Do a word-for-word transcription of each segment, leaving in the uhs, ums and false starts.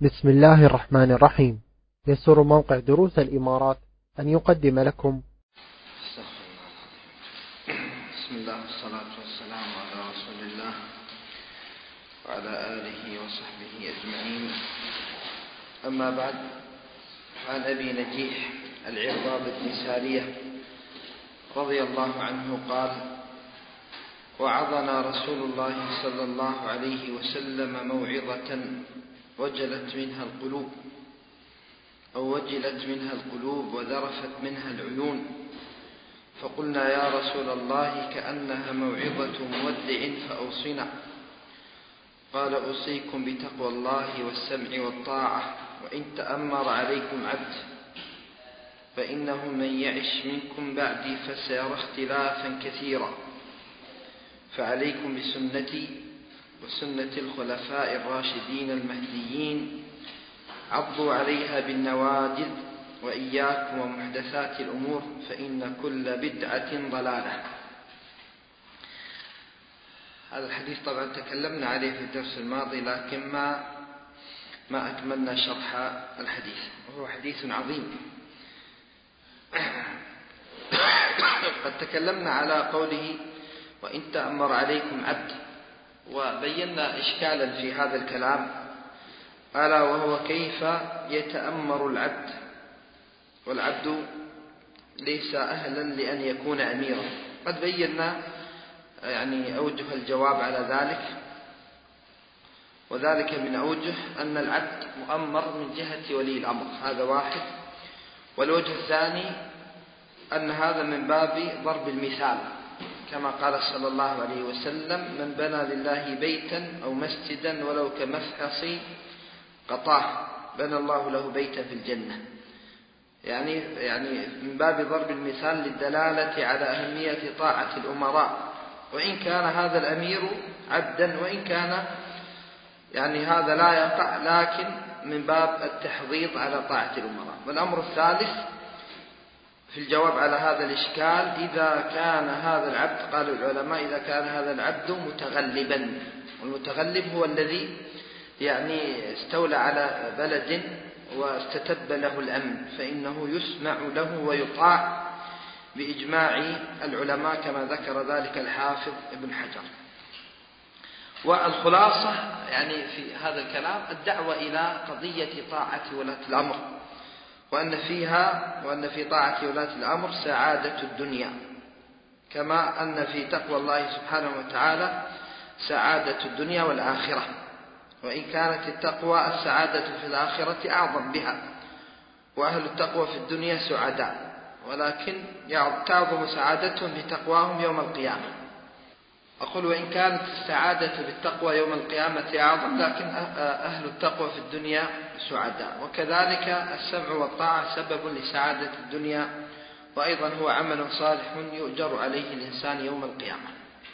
بسم الله الرحمن الرحيم. يسر موقع دروس الإمارات أن يقدم لكم بسم الله والصلاة والسلام على رسول الله وعلى آله وصحبه أجمعين. أما بعد، عن أبي نجيح العرباض بن سارية رضي الله عنه قال: وعظنا رسول الله صلى الله عليه وسلم موعظة وجلت منها القلوب أو وجلت منها القلوب وذرفت منها العيون، فقلنا يا رسول الله كأنها موعظة مودع فأوصنا. قال: أوصيكم بتقوى الله والسمع والطاعة، وإن تأمر عليكم عبد، فإنه من يعش منكم بعدي فسيرى اختلافا كثيرا، فعليكم بسنتي وسنة الخلفاء الراشدين المهديين، عضوا عليها بالنواجذ، وإياكم ومحدثات الأمور، فإن كل بدعة ضلالة. هذا الحديث طبعا تكلمنا عليه في الدرس الماضي، لكن ما ما أكملنا شرح الحديث، وهو حديث عظيم. قد تكلمنا على قوله وإن تأمر عليكم عبد، وبينا إشكالا في هذا الكلام، ألا وهو كيف يتأمر العبد، والعبد ليس أهلا لأن يكون أميرا. قد بينا يعني أوجه الجواب على ذلك، وذلك من أوجه أن العبد مؤمر من جهة ولي الأمر، هذا واحد. والوجه الثاني أن هذا من باب ضرب المثال، كما قال صلى الله عليه وسلم: من بنى لله بيتا أو مسجدا ولو كمفحص قطاه بنى الله له بيتا في الجنة. يعني يعني من باب ضرب المثال للدلالة على أهمية طاعة الأمراء، وإن كان هذا الأمير عبدا، وإن كان يعني هذا لا يقع، لكن من باب التحضيض على طاعة الأمراء. والأمر الثالث في الجواب على هذا الإشكال: إذا كان هذا العبد، قال العلماء، إذا كان هذا العبد متغلبا، والمتغلب هو الذي يعني استولى على بلد واستتب له الأمن، فإنه يسمع له ويطاع بإجماع العلماء، كما ذكر ذلك الحافظ ابن حجر. والخلاصة يعني في هذا الكلام الدعوة إلى قضية طاعة ولاة الأمر، وأن فيها وأن في طاعة ولاة الأمر سعادة الدنيا، كما أن في تقوى الله سبحانه وتعالى سعادة الدنيا والآخرة، وإن كانت التقوى السعادة في الآخرة أعظم بها، وأهل التقوى في الدنيا سعداء، ولكن تعظم سعادتهم بتقواهم يوم القيامة. أقول وإن كانت السعادة بالتقوى يوم القيامة أعظم، لكن أهل التقوى في الدنيا سعداء. وكذلك السمع والطاعة سبب لسعادة الدنيا، وأيضا هو عمل صالح يؤجر عليه الإنسان يوم القيامة.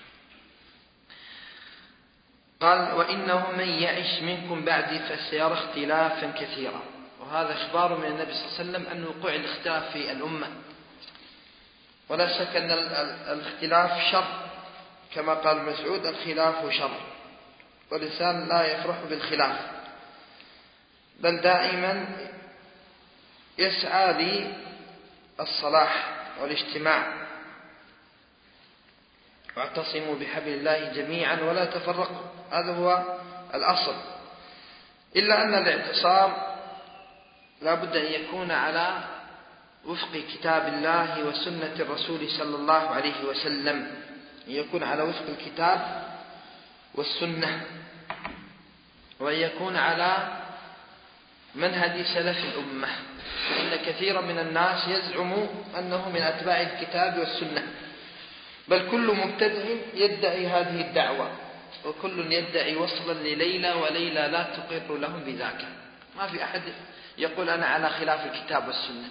قال: وإنه من يعش منكم بعدي فسيرى اختلافا كثيرا. وهذا إخبار من النبي صلى الله عليه وسلم أن وقوع الاختلاف في الأمة، ولا شك أن الاختلاف شر، كما قال مسعود: الخلاف شر، والإنسان لا يفرح بالخلاف، بل دائما يسعى للصلاح والاجتماع. واعتصموا بحبل الله جميعا ولا تفرقوا، هذا هو الأصل. إلا أن الاعتصام لا بد أن يكون على وفق كتاب الله وسنة الرسول صلى الله عليه وسلم، أن يكون على وفق الكتاب والسنة، وأن يكون على منهج سلف الأمة. فإن كثيرا من الناس يزعم أنه من أتباع الكتاب والسنة، بل كل مبتدع يدعي هذه الدعوة، وكل يدعي وصلا لليلى، وليلى لا تقر لهم بذاك. ما في أحد يقول أنا على خلاف الكتاب والسنة.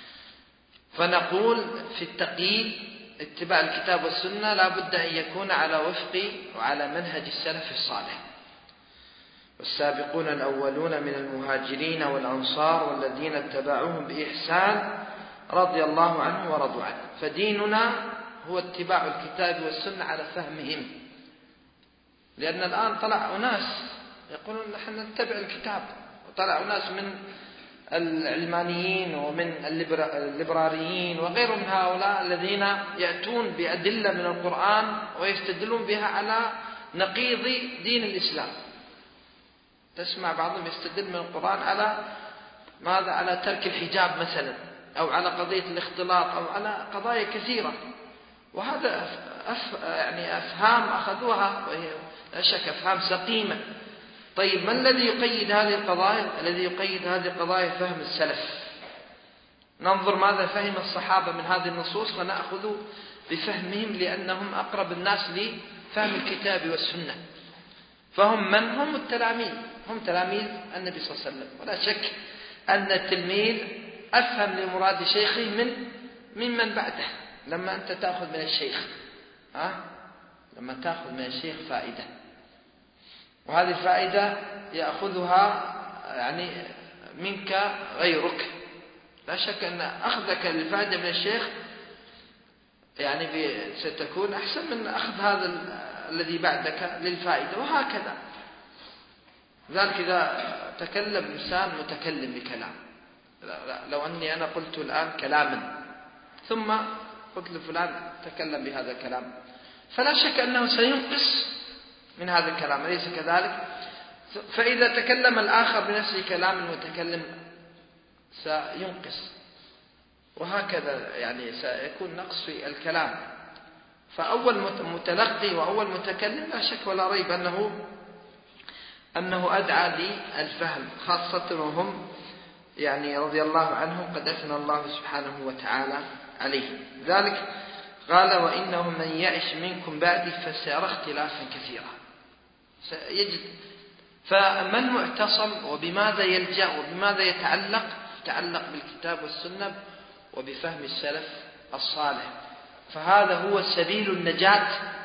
فنقول في التقييد اتباع الكتاب والسنة لا بد أن يكون على وفق وعلى منهج السلف الصالح. والسابقون الأولون من المهاجرين والأنصار والذين اتبعوهم بإحسان رضي الله عنه ورضوا عنه. فديننا هو اتباع الكتاب والسنة على فهمهم، لأن الآن طلع أناس يقولون نحن نتبع الكتاب، طلعوا ناس من العلمانيين ومن الليبراريين وغيرهم من هؤلاء الذين يأتون بأدلة من القرآن ويستدلون بها على نقيض دين الإسلام. تسمع بعضهم يستدل من القرآن على ماذا؟ على ترك الحجاب مثلا، أو على قضية الاختلاط، أو على قضايا كثيرة. وهذا أف... يعني أفهام أخذوها وهي لا شك أفهام سقيمة. طيب ما الذي يقيد هذه القضايا؟ الذي يقيد هذه القضايا فهم السلف. ننظر ماذا فهم الصحابة من هذه النصوص ونأخذ بفهمهم، لأنهم أقرب الناس لفهم الكتاب والسنة. فهم من هم التلاميذ، هم تلاميذ النبي صلى الله عليه وسلم. ولا شك أن التلميذ أفهم لمراد شيخه من ممن بعده. لما أنت تأخذ من الشيخ ها؟ لما تأخذ من الشيخ فائدة، وهذه الفائدة يأخذها يعني منك غيرك. لا شك أن أخذك للفائدة من الشيخ يعني ستكون أحسن من أخذ هذا الذي بعدك للفائدة، وهكذا. ذلك إذا تكلم إنسان متكلم بكلام، لو أني أنا قلت الآن كلاما ثم قلت لفلان تكلم بهذا الكلام، فلا شك أنه سينقص من هذا الكلام، أليس كذلك؟ فإذا تكلم الآخر بنفس كلام المتكلم سينقص، وهكذا يعني سيكون نقص في الكلام. فأول متلقي وأول متكلم لا شك ولا ريب أنه أنه أدعى للفهم، خاصة وهم يعني رضي الله عنهم قد أثنى الله سبحانه وتعالى عليهم. ذلك قال: وإنه من يعش منكم بعدي فسيرى اختلافا كثيرا. سيجد. فمن معتصم وبماذا يلجأ وبماذا يتعلق؟ يتعلق بالكتاب والسنة وبفهم السلف الصالح. فهذا هو سبيل النجاة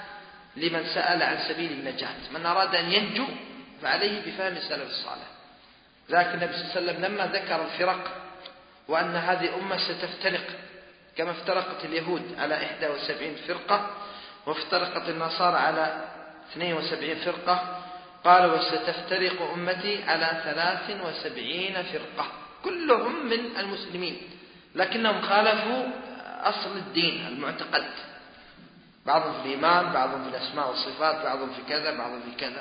لمن سأل عن سبيل النجاة. من أراد أن ينجو فعليه بفهم السلف الصالح. ذاك النبي صلى الله عليه وسلم لما ذكر الفرق وأن هذه الأمة ستفترق كما افترقت اليهود على إحدى وسبعين فرقة وافترقت النصارى على اثنين وسبعين فرقة، قال: وستفترق أمتي على ثلاث وسبعين فرقة كلهم من المسلمين، لكنهم خالفوا أصل الدين المعتقد، بعضهم في الإيمان، بعضهم في الأسماء والصفات، بعضهم في كذا، بعضهم في كذا.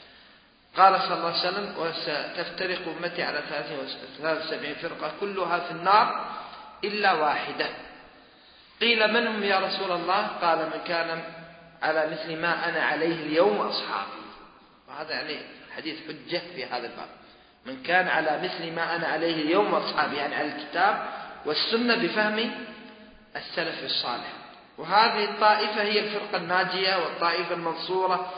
قال صلى الله عليه وسلم: وستفترق أمتي على ثلاث وسبعين فرقة كلها في النار إلا واحدة. قيل: من هم يا رسول الله؟ قال: من كان على مثل ما أنا عليه اليوم أصحابي. وهذا يعني حديث حجة في هذا الباب. من كان على مثل ما أنا عليه اليوم أصحابي، يعني على الكتاب والسنة بفهم السلف الصالح. وهذه الطائفة هي الفرقة الناجية والطائفة المنصورة،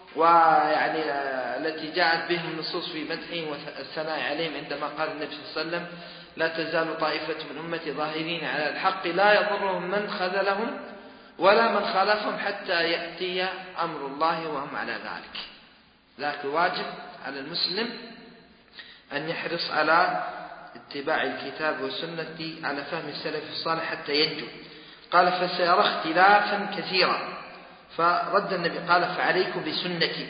ويعني التي جاءت بهم النصوص في مدحهم والثناء عليهم، عندما قال النبي صلى الله عليه وسلم: لا تزال طائفة من أمتي ظاهرين على الحق لا يضرهم من خذلهم ولا من خالفهم حتى يأتي أمر الله وهم على ذلك. ذاك واجب على المسلم أن يحرص على اتباع الكتاب والسنة على فهم السلف الصالح حتى ينجو. قال: فسيرى اختلافا كثيرا. فرد النبي قال: فعليكم بسنتي.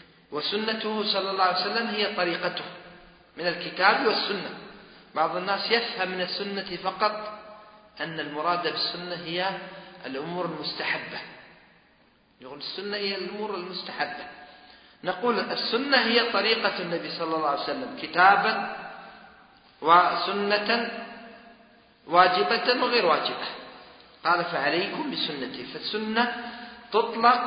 وسنته صلى الله عليه وسلم هي طريقته من الكتاب والسنة. بعض الناس يفهم من السنة فقط أن المراد بالسنة هي الأمور المستحبة، يقول السنة هي الأمور المستحبة. نقول السنة هي طريقة النبي صلى الله عليه وسلم كتابا وسنة، واجبة وغير واجبة. قال: فعليكم بسنتي. فالسنة تطلق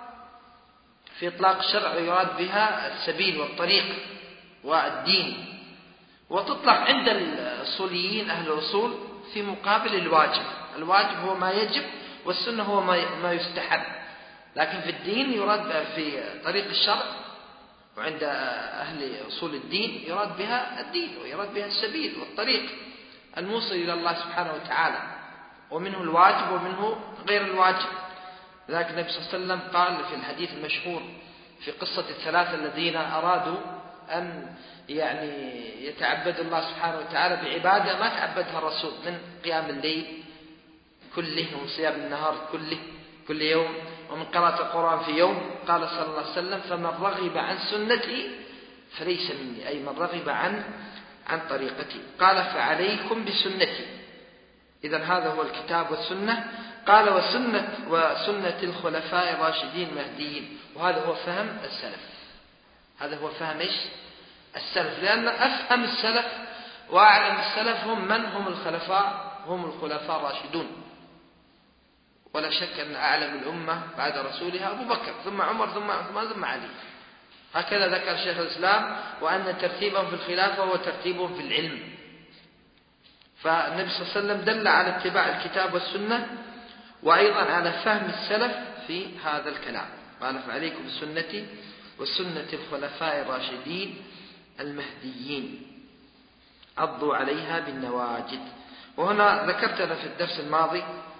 في إطلاق الشرع يراد بها السبيل والطريق والدين، وتطلق عند الأصوليين أهل الأصول في مقابل الواجب. الواجب هو ما يجب والسنة هو ما يستحب. لكن في الدين يراد في طريق الشرع، وعند أهل أصول الدين يراد بها الدين ويراد بها السبيل والطريق الموصل إلى الله سبحانه وتعالى، ومنه الواجب ومنه غير الواجب. ذلك النبي صلى الله عليه وسلم قال في الحديث المشهور في قصة الثلاثة الذين أرادوا أن يعني يتعبدوا الله سبحانه وتعالى بعبادة ما تعبدها الرسول، من قيام الليل كله وصيام النهار كله كل يوم ومن قراءة القرآن في يوم. قال صلى الله عليه وسلم: فمن رغب عن سنتي فليس مني، أي من رغب عن عن طريقتي. قال فعليكم بسنتي، إذن هذا هو الكتاب والسنة. قال وسنة وسنة الخلفاء الراشدين المهديين، وهذا هو فهم السلف، هذا هو فهم إيش؟ السلف، لأن أفهم السلف وأعلم السلف هم من؟ هم الخلفاء، هم الخلفاء الراشدون. ولا شك أن أعلم الأمة بعد رسولها أبو بكر، ثم عمر، ثم عثمان، ثم علي. هكذا ذكر شيخ الإسلام، وأن ترتيبهم في الخلافة هو ترتيبهم في العلم. فالنبي صلى الله عليه وسلم دل على اتباع الكتاب والسنة، وأيضا على فهم السلف في هذا الكلام. قال فعليكم بسنتي وسنة الخلفاء الراشدين المهديين عضوا عليها بالنواجذ. وهنا ذكرت أنا في الدرس الماضي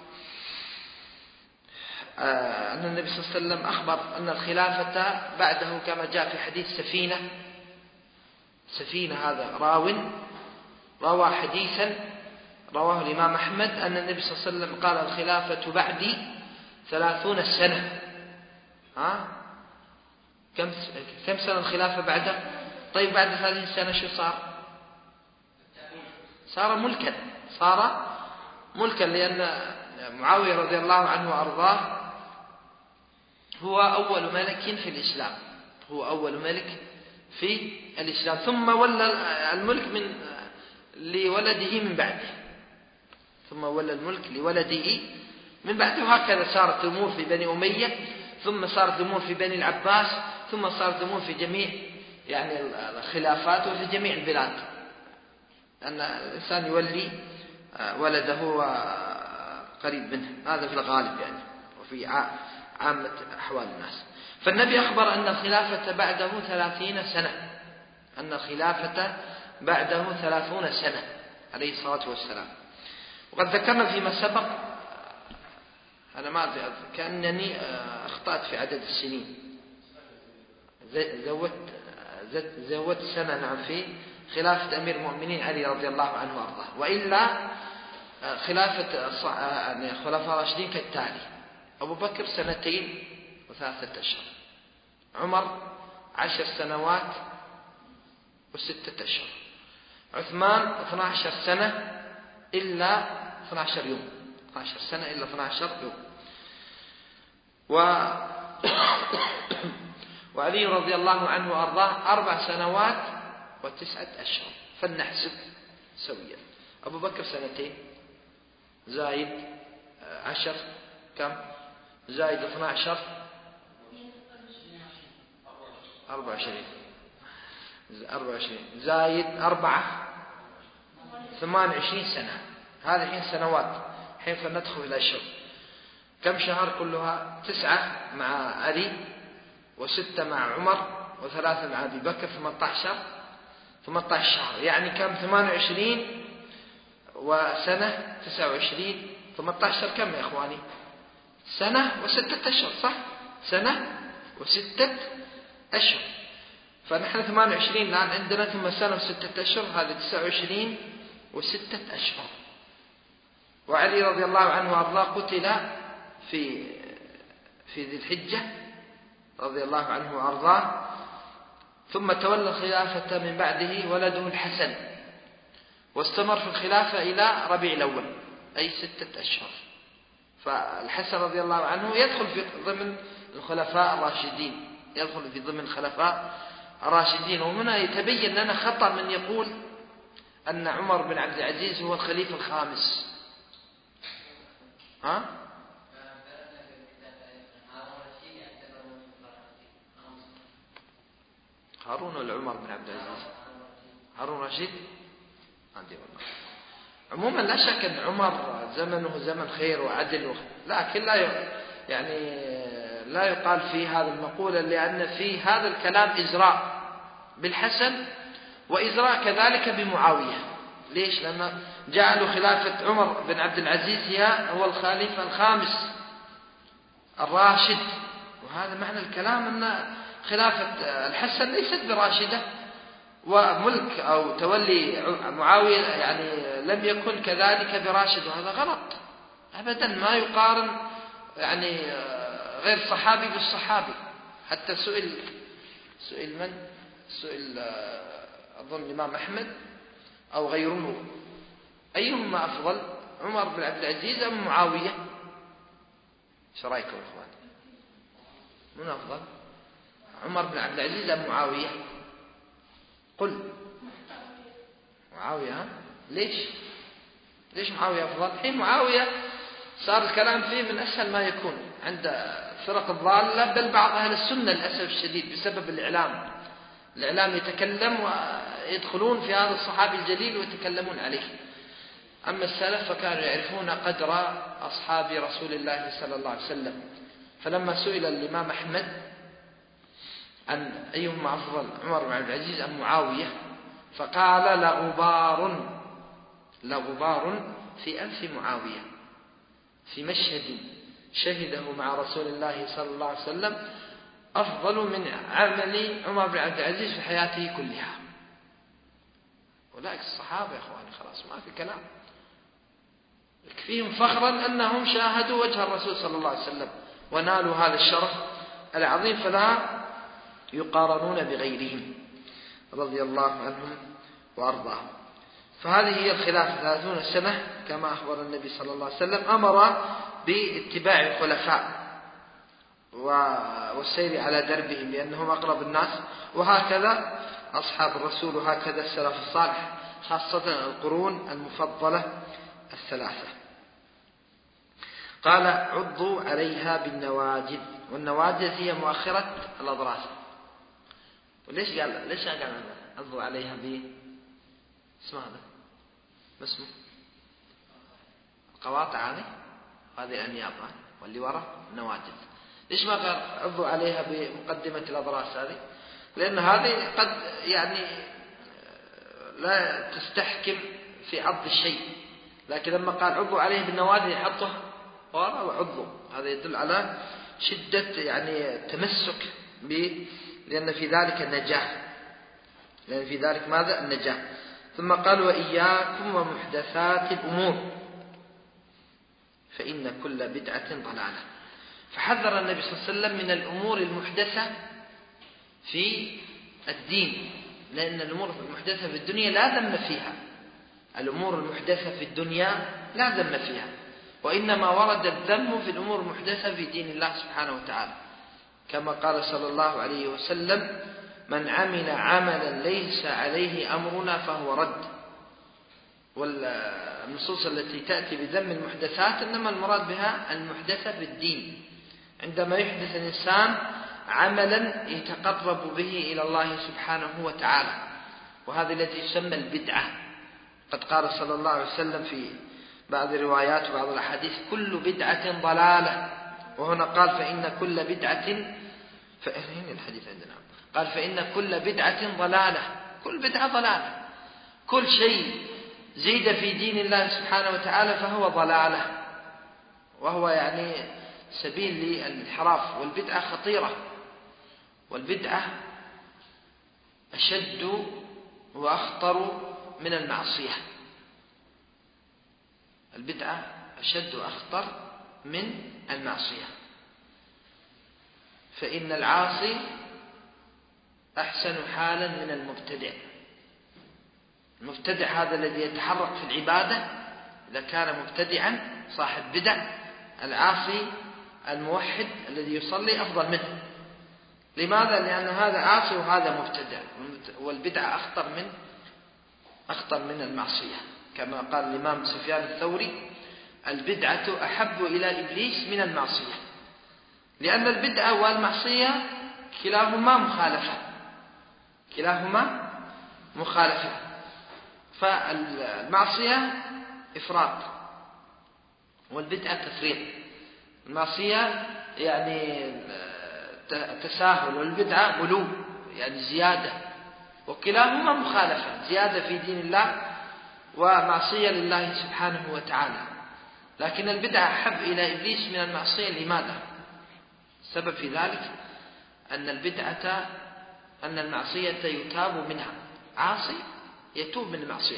أن النبي صلى الله عليه وسلم أخبر أن الخلافة بعده كما جاء في حديث سفينة. سفينة هذا راو روى حديثا رواه الإمام أحمد أن النبي صلى الله عليه وسلم قال الخلافة بعدي ثلاثون سنة. ها؟ كم كم سنة الخلافة بعده؟ طيب بعد ثلاثين سنة شو صار؟ صار ملكا، صار ملكا، لأن معاوية رضي الله عنه وأرضاه هو أول ملك في الإسلام، هو أول ملك في الإسلام، ثم ولى الملك من لولده من بعده، ثم ولى الملك لولده من بعده. وهكذا صارت الأمور في بني أمية، ثم صارت الأمور في بني العباس، ثم صارت الأمور في جميع يعني الخلافات وفي جميع البلاد، أن الإنسان يولي ولده قريب منه، هذا في الغالب يعني، وفي عامة أحوال الناس. فالنبي أخبر أن الخلافة بعده ثلاثين سنة، أن الخلافة بعده ثلاثون سنة عليه الصلاة والسلام. وقد ذكرنا فيما سبق، أنا ما أدري كأنني أخطأت في عدد السنين، زودت زودت سنة نعم في خلافة أمير المؤمنين علي رضي الله عنه وأرضاه، وإلا خلافة الخلفاء الراشدين كالتالي: أبو بكر سنتين وثلاثة أشهر، عمر عشر سنوات وستة أشهر، عثمان اثنا عشر سنة إلا اثنا عشر يوم، اثنا عشر سنة إلا اثنا عشر يوم، و وعلي رضي الله عنه وأرضاه أربع سنوات وتسعة أشهر. فلنحسب سويا: أبو بكر سنتين زايد عشر كم؟ زايد اثنا عشر أربعة وعشرين، أربعة وعشرين زايد أربعة ثمان وعشرين سنة. هذه الحين سنوات، حين فندخل إلى الأشهر. كم شهر كلها؟ تسعة مع علي، وستة مع عمر، وثلاثة مع أبي بكر، ثمانية عشر ثمانية عشر شهر. يعني كم؟ ثمان وعشرين وسنة تسعة وعشرين، ثمانية عشر كم يا إخواني؟ سنة وستة أشهر، صح؟ سنة وستة أشهر. فنحن ثمان وعشرين الآن عندنا، ثم سنة وستة أشهر، هذا تسعة وعشرين وستة أشهر. وعلي رضي الله عنه وأرضاه قتل في في ذي الحجة رضي الله عنه وأرضاه، ثم تولى الخلافة من بعده ولده الحسن، واستمر في الخلافة إلى ربيع الأول، أي ستة أشهر. فالحسن رضي الله عنه يدخل في ضمن الخلفاء الراشدين، يدخل في ضمن الخلفاء الراشدين. وهنا يتبين لنا خطأ من يقول أن عمر بن عبد العزيز هو الخليفة الخامس. ها؟ هارون ولا عمر بن عبد العزيز؟ هارون رشيد؟ عندي والله. عموما لا شك أن عمر زمنه زمن خير وعدل، لكن لا يعني لا يقال في هذا المقولة، لأن في هذا الكلام إزراء بالحسن وإزراء كذلك بمعاوية. ليش؟ لأن جعلوا خلافة عمر بن عبد العزيز هي هو الخليفة الخامس الراشد، وهذا معنى الكلام أن خلافة الحسن ليست براشدة، وملك أو تولي معاوية يعني لم يكن كذلك براشد، وهذا غلط أبدا. ما يقارن يعني غير صحابي بالصحابي. حتى سئل سئل من سئل أظن الإمام أحمد أو غيره أيهما أفضل، عمر بن عبد العزيز أم معاوية؟ ايش رايكم يا اخوان؟ من أفضل، عمر بن عبد العزيز أم معاوية؟ قل معاوية. ها؟ ليش ليش معاوية أفضل؟ الحين معاوية صار الكلام فيه من أسهل ما يكون عند فرق الضالة، بل بعض أهل السنة للأسف الشديد بسبب الإعلام. الإعلام يتكلم ويدخلون في هذا الصحابي الجليل ويتكلمون عليه. أما السلف فكانوا يعرفون قدر أصحاب رسول الله صلى الله عليه وسلم. فلما سئل الإمام أحمد عن أيهما أفضل، عمر بن عبد العزيز أم معاوية، فقال لغبار لغبار في أنف معاوية في مشهد شهده مع رسول الله صلى الله عليه وسلم أفضل من عمل عمر بن عبد العزيز في حياته كلها. أولئك الصحابة يا أخواني خلاص ما في كلام، يكفيهم فخرا أنهم شاهدوا وجه الرسول صلى الله عليه وسلم ونالوا هذا الشرف العظيم، فلا يقارنون بغيرهم رضي الله عنهم وأرضاهم. فهذه هي الخلافة ثلاثون سنة كما أخبر النبي صلى الله عليه وسلم. أمر باتباع الخلفاء والسير على دربهم لأنهم أقرب الناس، وهكذا أصحاب الرسول وهكذا السلف الصالح، خاصة القرون المفضلة الثلاثة. قال عضوا عليها بالنواجذ، والنواجذ هي مؤخرة الأضراس. وليش قال ليش قال عضوا عليها ب اسمه هذا ما اسمه القواطع هذه هذه الأنياب واللي وراء نواجذ. ليش ما قال عضوا عليها بمقدمة الأضراس هذه؟ لأن هذه قد يعني لا تستحكم في عض الشيء، لكن لما قال عضوا عليه بالنواجذ يحطه وراء وعضوا، هذا يدل على شدة يعني تمسك به، لأن في ذلك النجاة، لأن في ذلك ماذا؟ النجاة. ثم قال وإياكم ومحدثات الأمور فإن كل بدعة ضلالة. فحذر النبي صلى الله عليه وسلم من الأمور المحدثة في الدين، لأن الأمور المحدثة في الدنيا لا ذم فيها، الأمور المحدثة في الدنيا لا ذم فيها، وإنما ورد الذم في الأمور المحدثة في دين الله سبحانه وتعالى، كما قال صلى الله عليه وسلم من عمل عملا ليس عليه أمرنا فهو رد. والنصوص التي تأتي بذم المحدثات إنما المراد بها المحدثة في الدين، عندما يحدث الإنسان عملا يتقرب به إلى الله سبحانه وتعالى، وهذا الذي يسمى البدعة. قد قال صلى الله عليه وسلم في بعض الروايات وبعض الأحاديث كل بدعة ضلالة، وهنا قال فإن كل بدعة فإن الحديث عندنا قال فإن كل بدعة ضلالة، كل بدعة ضلالة، كل شيء زيد في دين الله سبحانه وتعالى فهو ضلالة، وهو يعني سبيل للانحراف. والبدعة خطيرة، والبدعة أشد وأخطر من المعصية. البدعة أشد وأخطر من المعصية، فإن العاصي أحسن حالا من المبتدع. المبتدع هذا الذي يتحرك في العبادة إذا كان مبتدعا صاحب بدع، العاصي الموحد الذي يصلي أفضل منه. لماذا؟ لأن هذا عاصي وهذا مبتدع، والبدعة أخطر من أخطر من المعصية، كما قال الإمام سفيان الثوري البدعة أحب إلى إبليس من المعصية، لأن البدعة والمعصية كلاهما مخالفة كلاهما مخالفة فالمعصية إفراط والبدعة تفريط. المعصية يعني تساهل، والبدعة غلو يعني زيادة، وكلاهما مخالفة، زيادة في دين الله ومعصية لله سبحانه وتعالى. لكن البدعة أحب إلى إبليس من المعصية. لماذا؟ السبب في ذلك أن البدعة أن المعصية يتاب منها، عاصي يتوب من المعصية،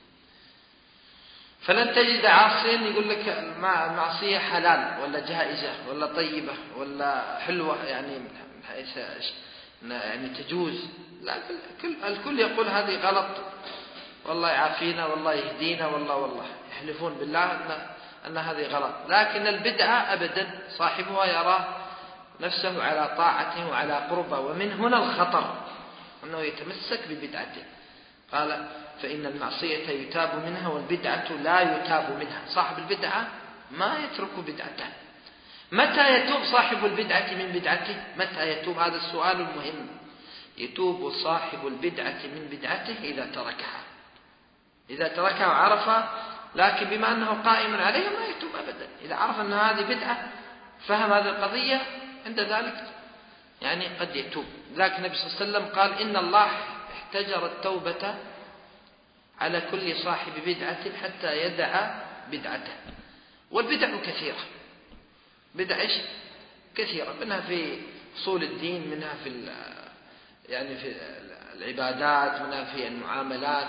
فلن تجد عاصيا يقول لك المعصية حلال ولا جائزة ولا طيبة ولا حلوة، يعني من حيث يعني تجوز، لا الكل, الكل يقول هذه غلط، والله يعافينا والله يهدينا والله والله يحلفون بالله أن, أن هذه غلط. لكن البدعة أبدا صاحبها يرى نفسه على طاعته وعلى قربه، ومن هنا الخطر أنه يتمسك ببدعته. قال فإن المعصية يتاب منها والبدعة لا يتاب منها. صاحب البدعة ما يترك بدعته. متى يتوب صاحب البدعة من بدعته؟ متى يتوب؟ هذا السؤال المهم. يتوب صاحب البدعة من بدعته إذا تركها، إذا تركها وعرفها، لكن بما أنه قائم عليها ما يتوب أبدا. إذا عرف أن هذه بدعة، فهم هذه القضية، عند ذلك يعني قد يتوب. لكن النبي صلى الله عليه وسلم قال إن الله احتجر التوبة على كل صاحب بدعة حتى يدع بدعته. والبدع كثيرة، بدع إيش؟ كثيرة، منها في أصول الدين، منها في يعني في العبادات، منها في المعاملات،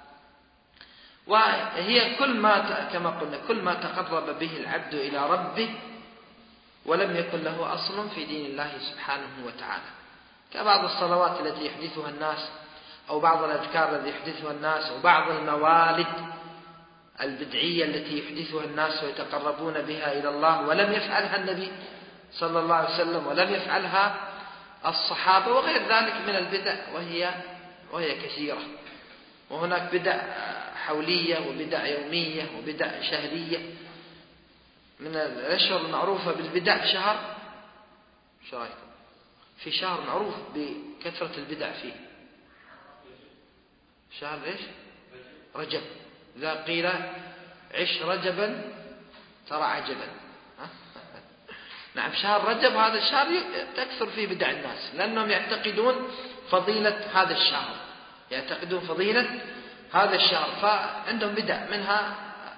وهي كل ما كما قلنا كل ما تقرب به العبد إلى ربه ولم يكن له أصل في دين الله سبحانه وتعالى، كبعض الصلوات التي يحدثها الناس، أو بعض الأذكار التي يحدثها الناس، أو بعض الموالد البدعية التي يحدثها الناس ويتقربون بها إلى الله ولم يفعلها النبي صلى الله عليه وسلم ولم يفعلها الصحابة، وغير ذلك من البدع، وهي وهي كثيرة. وهناك بدع حولية وبدع يومية وبدع شهرية. من الأشهر المعروفة بالبدع شهر، شو رأيكم في شهر معروف بكثرة البدع فيه؟ شهر إيش؟ رجب. إذا قيل عش رجبا ترى عجبا. نعم، شهر رجب هذا الشهر تكثر فيه بدع الناس، لأنهم يعتقدون فضيلة هذا الشهر، يعتقدون فضيلة هذا الشهر، فعندهم بدع، منها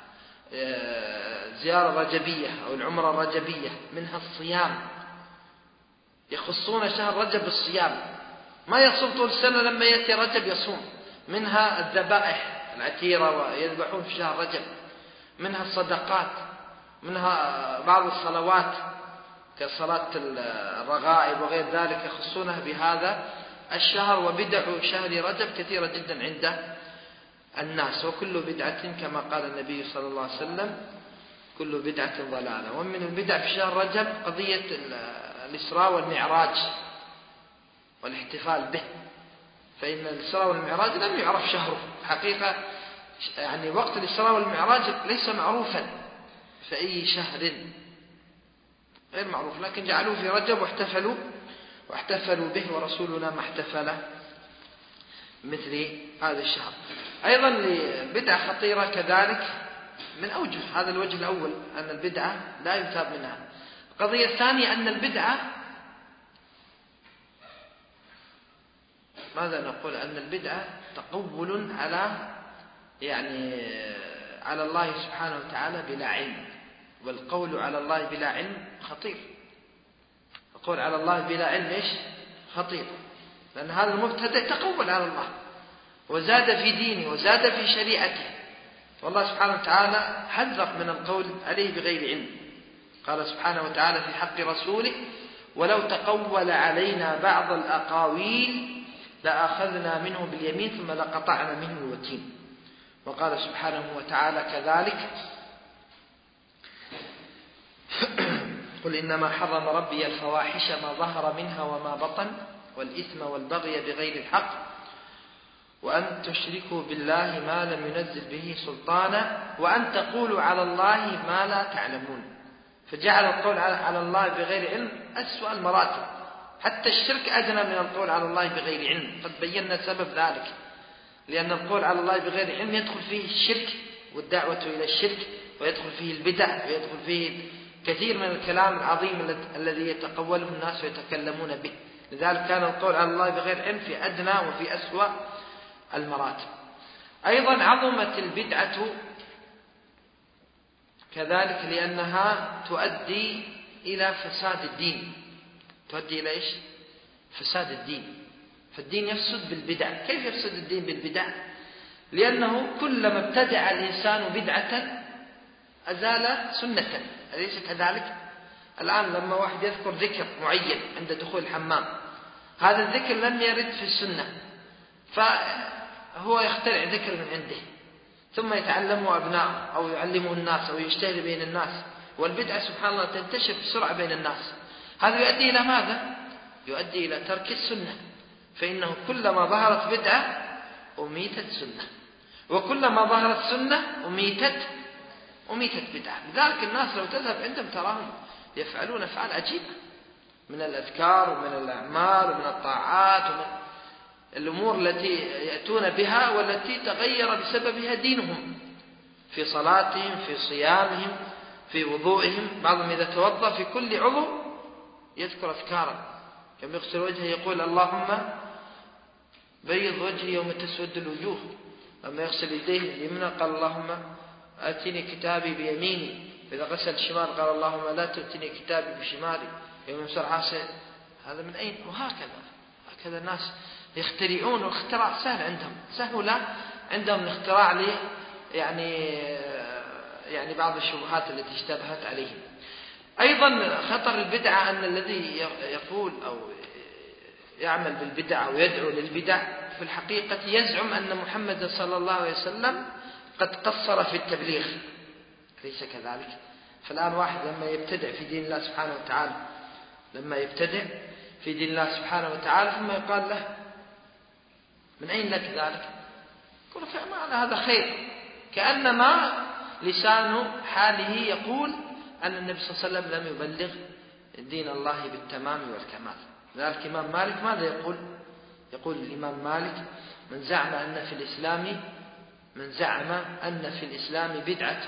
زيارة رجبية أو العمرة الرجبية، منها الصيام، يخصون شهر رجب بالصيام، ما يصوم طول السنة، لما يأتي رجب يصوم. منها الذبائح العتيرة ويذبحون في شهر رجب، منها الصدقات، منها بعض الصلوات كصلاة الرغائب وغير ذلك يخصونها بهذا الشهر. وبدع شهر رجب كثيرة جدا عند الناس، وكل بدعة كما قال النبي صلى الله عليه وسلم كل بدعة ضلالة. ومن البدع في شهر رجب قضية الإسراء والمعراج والاحتفال به، فإن الإسراء والمعراج لم يعرف شهره حقيقة، يعني وقت الإسراء والمعراج ليس معروفا في أي شهر، غير معروف، لكن جعلوه في رجب واحتفلوا واحتفلوا به، ورسولنا ما احتفل مثل هذا الشهر. أيضا لبدعة خطيرة كذلك من أوجه، هذا الوجه الأول أن البدعة لا يتاب منها. القضية الثانية أن البدعة، ماذا نقول، أن البدعة تقول على يعني على الله سبحانه وتعالى بلا علم، والقول على الله بلا علم خطير. القول على الله بلا علم إيش؟ خطير، لأن هذا المبتدع تقول على الله وزاد في دينه وزاد في شريعته، والله سبحانه وتعالى حذر من القول عليه بغير علم. قال سبحانه وتعالى في حق رسوله ولو تقول علينا بعض الأقاويل لأخذنا منه باليمين ثم لقطعنا منه الوتين. وقال سبحانه وتعالى كذلك قل إنما حرم ربي الفواحش ما ظهر منها وما بطن والإثم والبغي بغير الحق وأن تشركوا بالله ما لم ينزل به سلطانا وأن تقولوا على الله ما لا تعلمون. فجعل القول على الله بغير علم أسوأ المراتب، حتى الشرك أدنى من القول على الله بغير علم. قد بينا سبب ذلك، لأن القول على الله بغير علم يدخل فيه الشرك والدعوة إلى الشرك، ويدخل فيه البدع، ويدخل فيه كثير من الكلام العظيم الذي يتقوله الناس ويتكلمون به. لذلك كان القول على الله بغير علم في أدنى وفي أسوأ المراتب. أيضا عظمت البدعة كذلك لأنها تؤدي إلى فساد الدين. تؤدي إلى إيش؟ فساد الدين. فالدين يفسد بالبدع. كيف يفسد الدين بالبدع؟ لأنه كلما ابتدع الإنسان بدعة أزال سنة، أليس كذلك؟ الآن لما واحد يذكر ذكر معين عند دخول الحمام، هذا الذكر لم يرد في السنة، فهو يخترع ذكر من عنده ثم يتعلمه أبناءه أو يعلمه الناس أو يشتهر بين الناس، والبدعة سبحان الله تنتشر بسرعة بين الناس. هذا يؤدي إلى ماذا؟ يؤدي إلى ترك السنة، فإنه كلما ظهرت بدعة أميتت سنة، وكلما ظهرت سنة أميتت أميتت بدعة. لذلك الناس لو تذهب عندهم تراهم يفعلون أفعال عجيبة من الأذكار ومن الأعمال ومن الطاعات ومن الأمور التي يأتون بها والتي تغير بسببها دينهم، في صلاتهم، في صيامهم، في وضوئهم. بعضهم إذا توضأ في كل عضو يذكر أذكارا، كم يغسل وجهه يقول اللهم بيض وجهي يوم تسود الوجوه، لما يغسل يديه اليمنى قال اللهم آتني كتابي بيميني، إذا غسل الشمال قال اللهم لا تؤتني كتابي بشمالي يوم يمسر عاصي. هذا من أين؟ وهكذا هكذا الناس يخترعون، والاختراع سهل عندهم، سهل عندهم الاختراع لي يعني يعني بعض الشبهات التي اشتبهت عليهم. أيضا خطر البدعة أن الذي يقول أو يعمل بالبدع أو يدعو للبدع في الحقيقة يزعم أن محمد صلى الله عليه وسلم قد قصر في التبليغ، ليس كذلك. فالآن واحد لما يبتدع في دين الله سبحانه وتعالى لما يبتدع في دين الله سبحانه وتعالى ثم يقال له من أين لك ذلك؟ يقول فما هذا خير، كأنما لسان حاله يقول أن النبي صلى الله عليه وسلم لم يبلغ دين الله بالتمام والكمال. لذلك الإمام مالك ماذا يقول؟ يقول الإمام مالك من زعم أن في الإسلام من زعم أن في الإسلام بدعة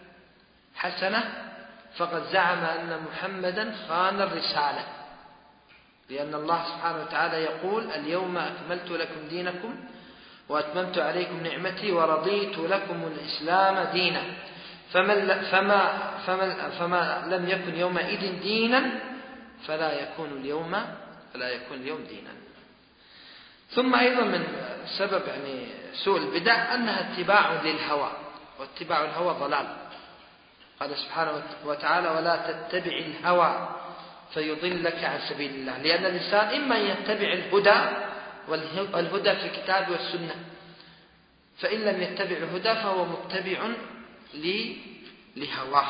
حسنة فقد زعم أن محمدا خان الرسالة، لأن الله سبحانه وتعالى يقول اليوم أكملت لكم دينكم وأتممت عليكم نعمتي ورضيت لكم الإسلام دينا، فمن فما, فما, فما لم يكن يومئذ دينا فلا يكون اليوم فلا يكون اليوم دينا. ثم أيضا من سبب يعني سوء البدع أنها اتباع للهوى، واتباع الهوى ضلال. قال سبحانه وتعالى ولا تتبع الهوى فيضلك عن سبيل الله، لأن الإنسان إما يتبع الهدى والهدى في الكتاب والسنة، فإن لم يتبع الهدى فهو متبع لهواه.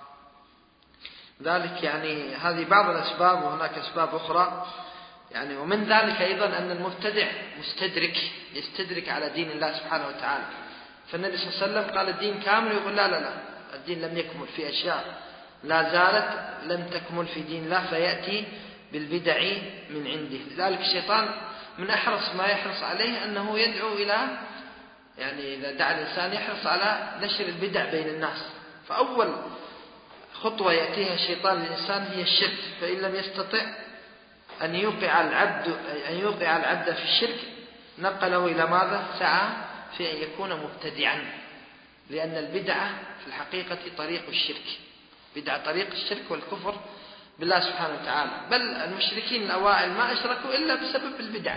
ذلك يعني هذه بعض الأسباب، وهناك أسباب أخرى يعني. ومن ذلك أيضا أن المبتدع مستدرك يستدرك على دين الله سبحانه وتعالى، فالنبي صلى الله عليه وسلم قال الدين كامل، يقول لا لا لا الدين لم يكمل، في أشياء لا زالت لم تكمل في دين الله، فيأتي بالبدع من عنده. لذلك الشيطان من أحرص ما يحرص عليه أنه يدعو إلى يعني إذا دعا الإنسان يحرص على نشر البدع بين الناس. فأول خطوة يأتيها الشيطان للإنسان هي الشرك، فإن لم يستطع أن يوقع العبد أن يوقع العبد في الشرك نقله إلى ماذا؟ سعى في أن يكون مبتدعا، لأن البدعة في الحقيقة طريق الشرك، بدعة طريق الشرك والكفر بالله سبحانه وتعالى. بل المشركين الأوائل ما أشركوا إلا بسبب البدع.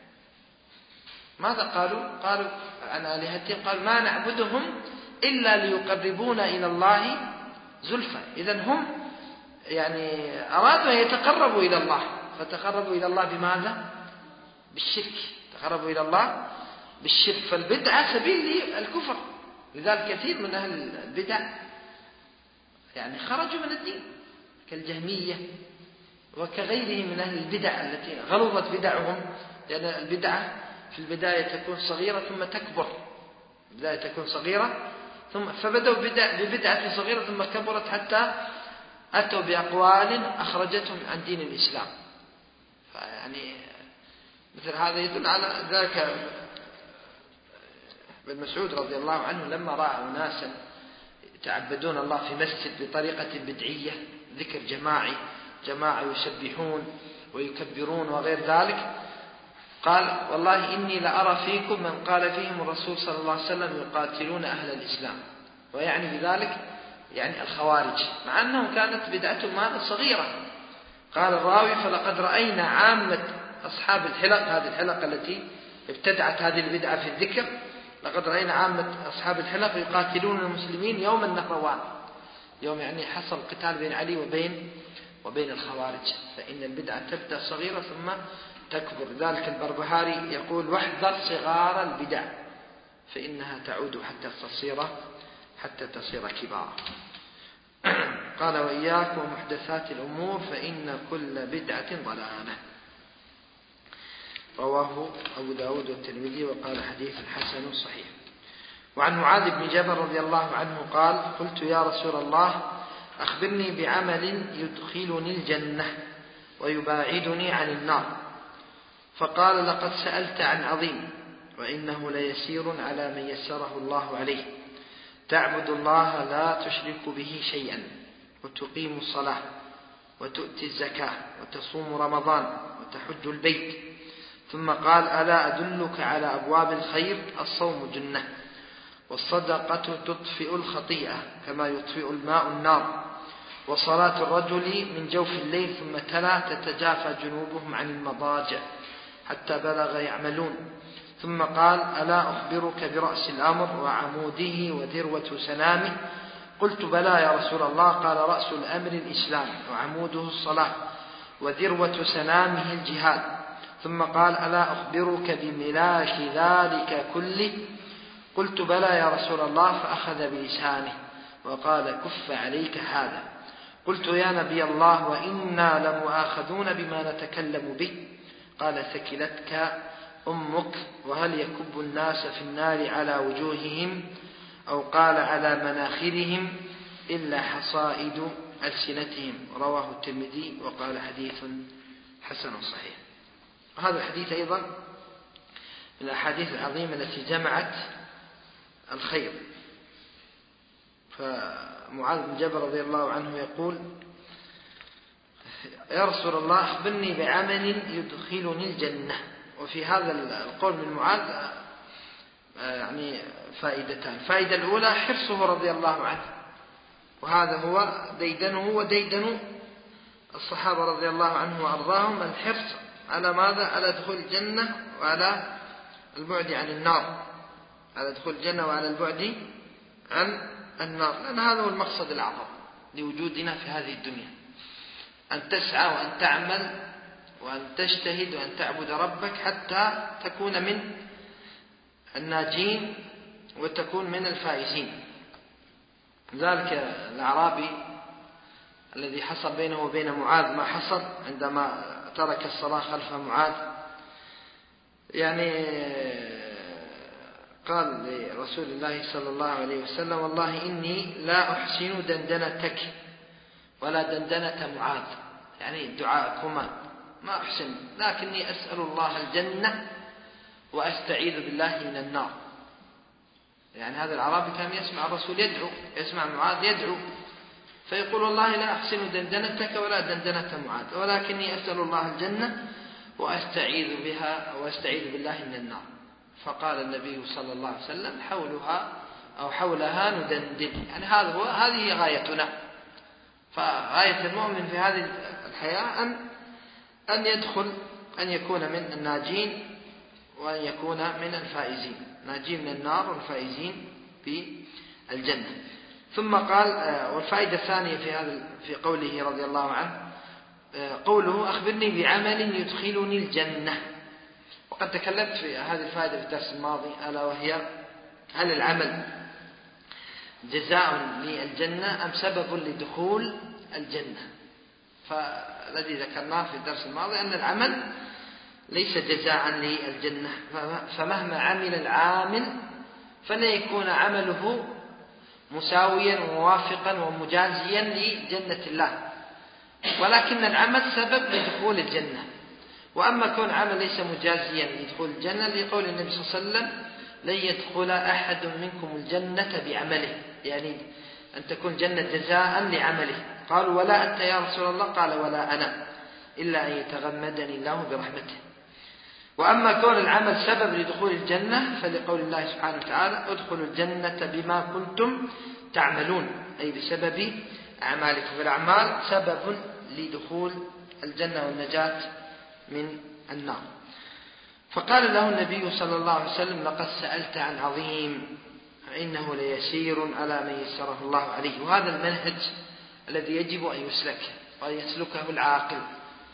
ماذا قالوا؟ قالوا عن آلهتهم قالوا ما نعبدهم إلا ليقربونا إلى الله زلفى. إذن هم يعني أرادوا أن يتقربوا إلى الله، فتقربوا إلى الله بماذا؟ بالشرك، تقربوا إلى الله بالشرك. فالبدعة سبيل للكفر. لذلك كثير من أهل البدع يعني خرجوا من الدين كالجهمية وكغيرهم من أهل البدع التي غلظت بدعهم، لأن البدعة في البداية تكون صغيرة ثم تكبر. البداية تكون صغيرة ثم فبدأوا بدع ببدعة صغيرة ثم كبرت حتى أتوا بأقوال أخرجتهم عن دين الإسلام. فيعني مثل هذا يدل على ذلك. ابن مسعود رضي الله عنه لما رأى أناسا يتعبدون الله في مسجد بطريقة بدعية، ذكر جماعي جماعة يسبحون ويكبرون وغير ذلك، قال والله إني لأرى فيكم من قال فيهم الرسول صلى الله عليه وسلم يقاتلون أهل الإسلام، ويعني بذلك يعني الخوارج، مع أنهم كانت بدعتهم ماذا صغيرة. قال الراوي فلقد رأينا عامة أصحاب الحلق، هذه الحلقة التي ابتدعت هذه البدعة في الذكر، لقد رأينا عامة أصحاب الحلق يقاتلون المسلمين يوم النهروان، يوم يعني حصل قتال بين علي وبين وبين الخوارج. فإن البدعة تبدأ صغيرة ثم تكبر. ذلك البربهاري يقول واحذر صغار البدع فإنها تعود حتى تصير حتى تصير كبارا. قال وإياك ومحدثات الأمور فإن كل بدعة ضلالة. رواه أبو داود والترمذي وقال حديث حسن صحيح. وعن معاذ بن جبل رضي الله عنه قال قلت يا رسول الله أخبرني بعمل يدخلني الجنة ويباعدني عن النار. فقال لقد سألت عن عظيم وإنه ليسير على من يسره الله عليه. تعبد الله لا تشرك به شيئا وتقيم الصلاة وتؤتي الزكاة وتصوم رمضان وتحج البيت. ثم قال ألا أدلك على أبواب الخير؟ الصوم جنة والصدقة تطفئ الخطيئة كما يطفئ الماء النار وصلاة الرجل من جوف الليل. ثم تلا تتجافى جنوبهم عن المضاجع حتى بلغ يعملون. ثم قال ألا أخبرك برأس الأمر وعموده وذروة سنامه؟ قلت بلى يا رسول الله. قال رأس الأمر الإسلام وعموده الصلاة وذروة سنامه الجهاد. ثم قال ألا أخبرك بملاك ذلك كله؟ قلت بلى يا رسول الله. فأخذ بلسانه وقال كف عليك هذا. قلت يا نبي الله وإنا لمؤاخذون بما نتكلم به. قال ثكلتك أمك. وهل يكب الناس في النار على وجوههم أو قال على مناخرهم إلا حصائد ألسنتهم. رواه الترمذي وقال حديث حسن صحيح. هذا الحديث أيضا من الأحاديث العظيمة التي جمعت الخير. فمعاذ بن جبل رضي الله عنه يقول يا رسول الله أخبرني بعمل يدخلني الجنة. وفي هذا القول من معاذ يعني فائدتان. الفائدة الأولى حرصه رضي الله عنه، وهذا هو ديدنه وديدن الصحابة رضي الله عنه وأرضاهم، الحرص على ماذا؟ على دخول الجنة وعلى البعد عن النار، على دخول الجنة وعلى البعد عن النار، لأن هذا هو المقصد الأعظم لوجودنا في هذه الدنيا، أن تسعى وأن تعمل وأن تجتهد وأن تعبد ربك حتى تكون من الناجين وتكون من الفائزين. ذلك الأعرابي الذي حصل بينه وبين معاذ ما حصل عندما ترك الصلاة خلف معاذ، يعني قال لرسول الله صلى الله عليه وسلم والله إني لا أحسن دندنتك ولا دندنة معاذ، يعني دعاءكما ما أحسن، لكني أسأل الله الجنة وأستعيذ بالله من النار. يعني هذا الأعرابي كان يسمع الرسول يدعو، يسمع معاذ يدعو، فيقول والله لا أحسن دندنتك ولا دندنة معاذ، ولكني أسأل الله الجنة وأستعيذ بها وأستعيذ بالله من النار. فقال النبي صلى الله عليه وسلم حولها أو حولها ندندن، يعني هذا هو هذه غايتنا. فغاية المؤمن في هذه الحياة أن أن يدخل أن يكون من الناجين وأن يكون من الفائزين، ناجين من النار والفائزين بالجنة. ثم قال والفائدة الثانية في هذا في قوله رضي الله عنه قوله أخبرني بعمل يدخلني الجنة. وقد تكلمت في هذه الفائدة في الدرس الماضي، ألا وهي هل العمل جزاء للجنة أم سبب لدخول الجنة؟ فالذي ذكرناه في الدرس الماضي أن العمل ليس جزاء للجنة، فمهما عمل العامل فلا يكون عمله مساويا وموافقا ومجازيا لجنة الله، ولكن العمل سبب لدخول الجنة. وأما كون عمل ليس مجازيا لدخول الجنة لقول النبي صلى الله عليه وسلم لن يدخل أحد منكم الجنة بعمله، يعني أن تكون جنة جزاء لعمله. قالوا ولا أنت يا رسول الله؟ قال ولا أنا إلا أن يتغمدني الله برحمته. وأما كون العمل سبب لدخول الجنة فلقول الله سبحانه وتعالى ادخلوا الجنة بما كنتم تعملون، أي بسبب أعمالكم، فالأعمال سبب لدخول الجنة والنجاة من النار. فقال له النبي صلى الله عليه وسلم لقد سألت عن عظيم إنه ليسير على من يسره الله عليه. وهذا المنهج الذي يجب أن يسلك وأن يسلكه العاقل،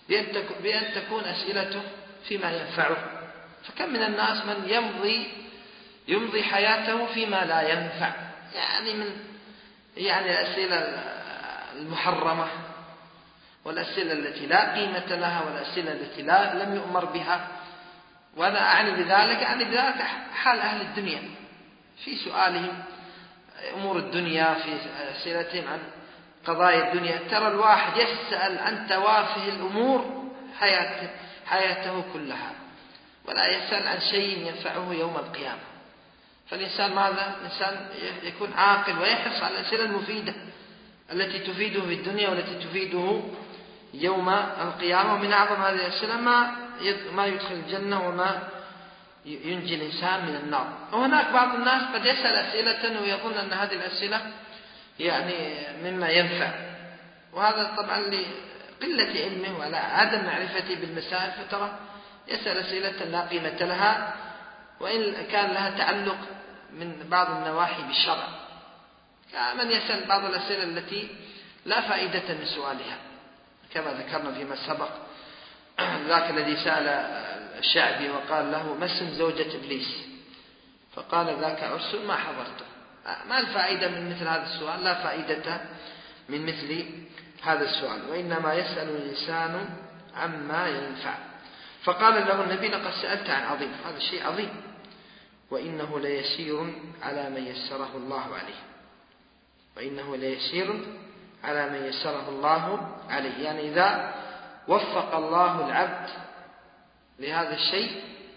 بأن تكون أسئلته فيما ينفعه. فكم من الناس من يمضي يمضي حياته فيما لا ينفع، يعني من يعني الأسئلة المحرمة والأسئلة التي لا قيمة لها والأسئلة التي لا لم يؤمر بها. وأنا أعني بذلك أعني بذلك حال أهل الدنيا في سؤالهم أمور الدنيا، في أسئلتهم عن قضايا الدنيا. ترى الواحد يسأل عن توافه الأمور حياته, حياته كلها، ولا يسأل عن شيء ينفعه يوم القيامة. فالإنسان ماذا؟ الإنسان يكون عاقل ويحرص على الأسئلة المفيدة التي تفيده في الدنيا والتي تفيده يوم القيامة. ومن أعظم هذه الأسئلة ما ما يدخل الجنة وما ينجي الإنسان من النار. وهناك بعض الناس قد يسأل أسئلة ويظن أن هذه الأسئلة يعني مما ينفع، وهذا طبعا لقلة علمه ولا عدم معرفته بالمسائل، فترى يسأل أسئلة لا قيمة لها وإن كان لها تعلق من بعض النواحي بالشرع، كمن يسأل بعض الأسئلة التي لا فائدة من سؤالها، كما ذكرنا فيما سبق ذاك الذي سأل الشعبي وقال له ما اسم زوجة إبليس؟ فقال ذاك عرس ما حضرته. ما الفائدة من مثل هذا السؤال؟ لا فائدة من مثل هذا السؤال، وإنما يسأل الإنسان عما ينفع. فقال له النبي لقد سألت عن عظيم، هذا شيء عظيم، وإنه ليسير على من يسره الله عليه، وإنه ليسير على من يسره الله عليه، يعني إذا وفق الله العبد لهذا الشيء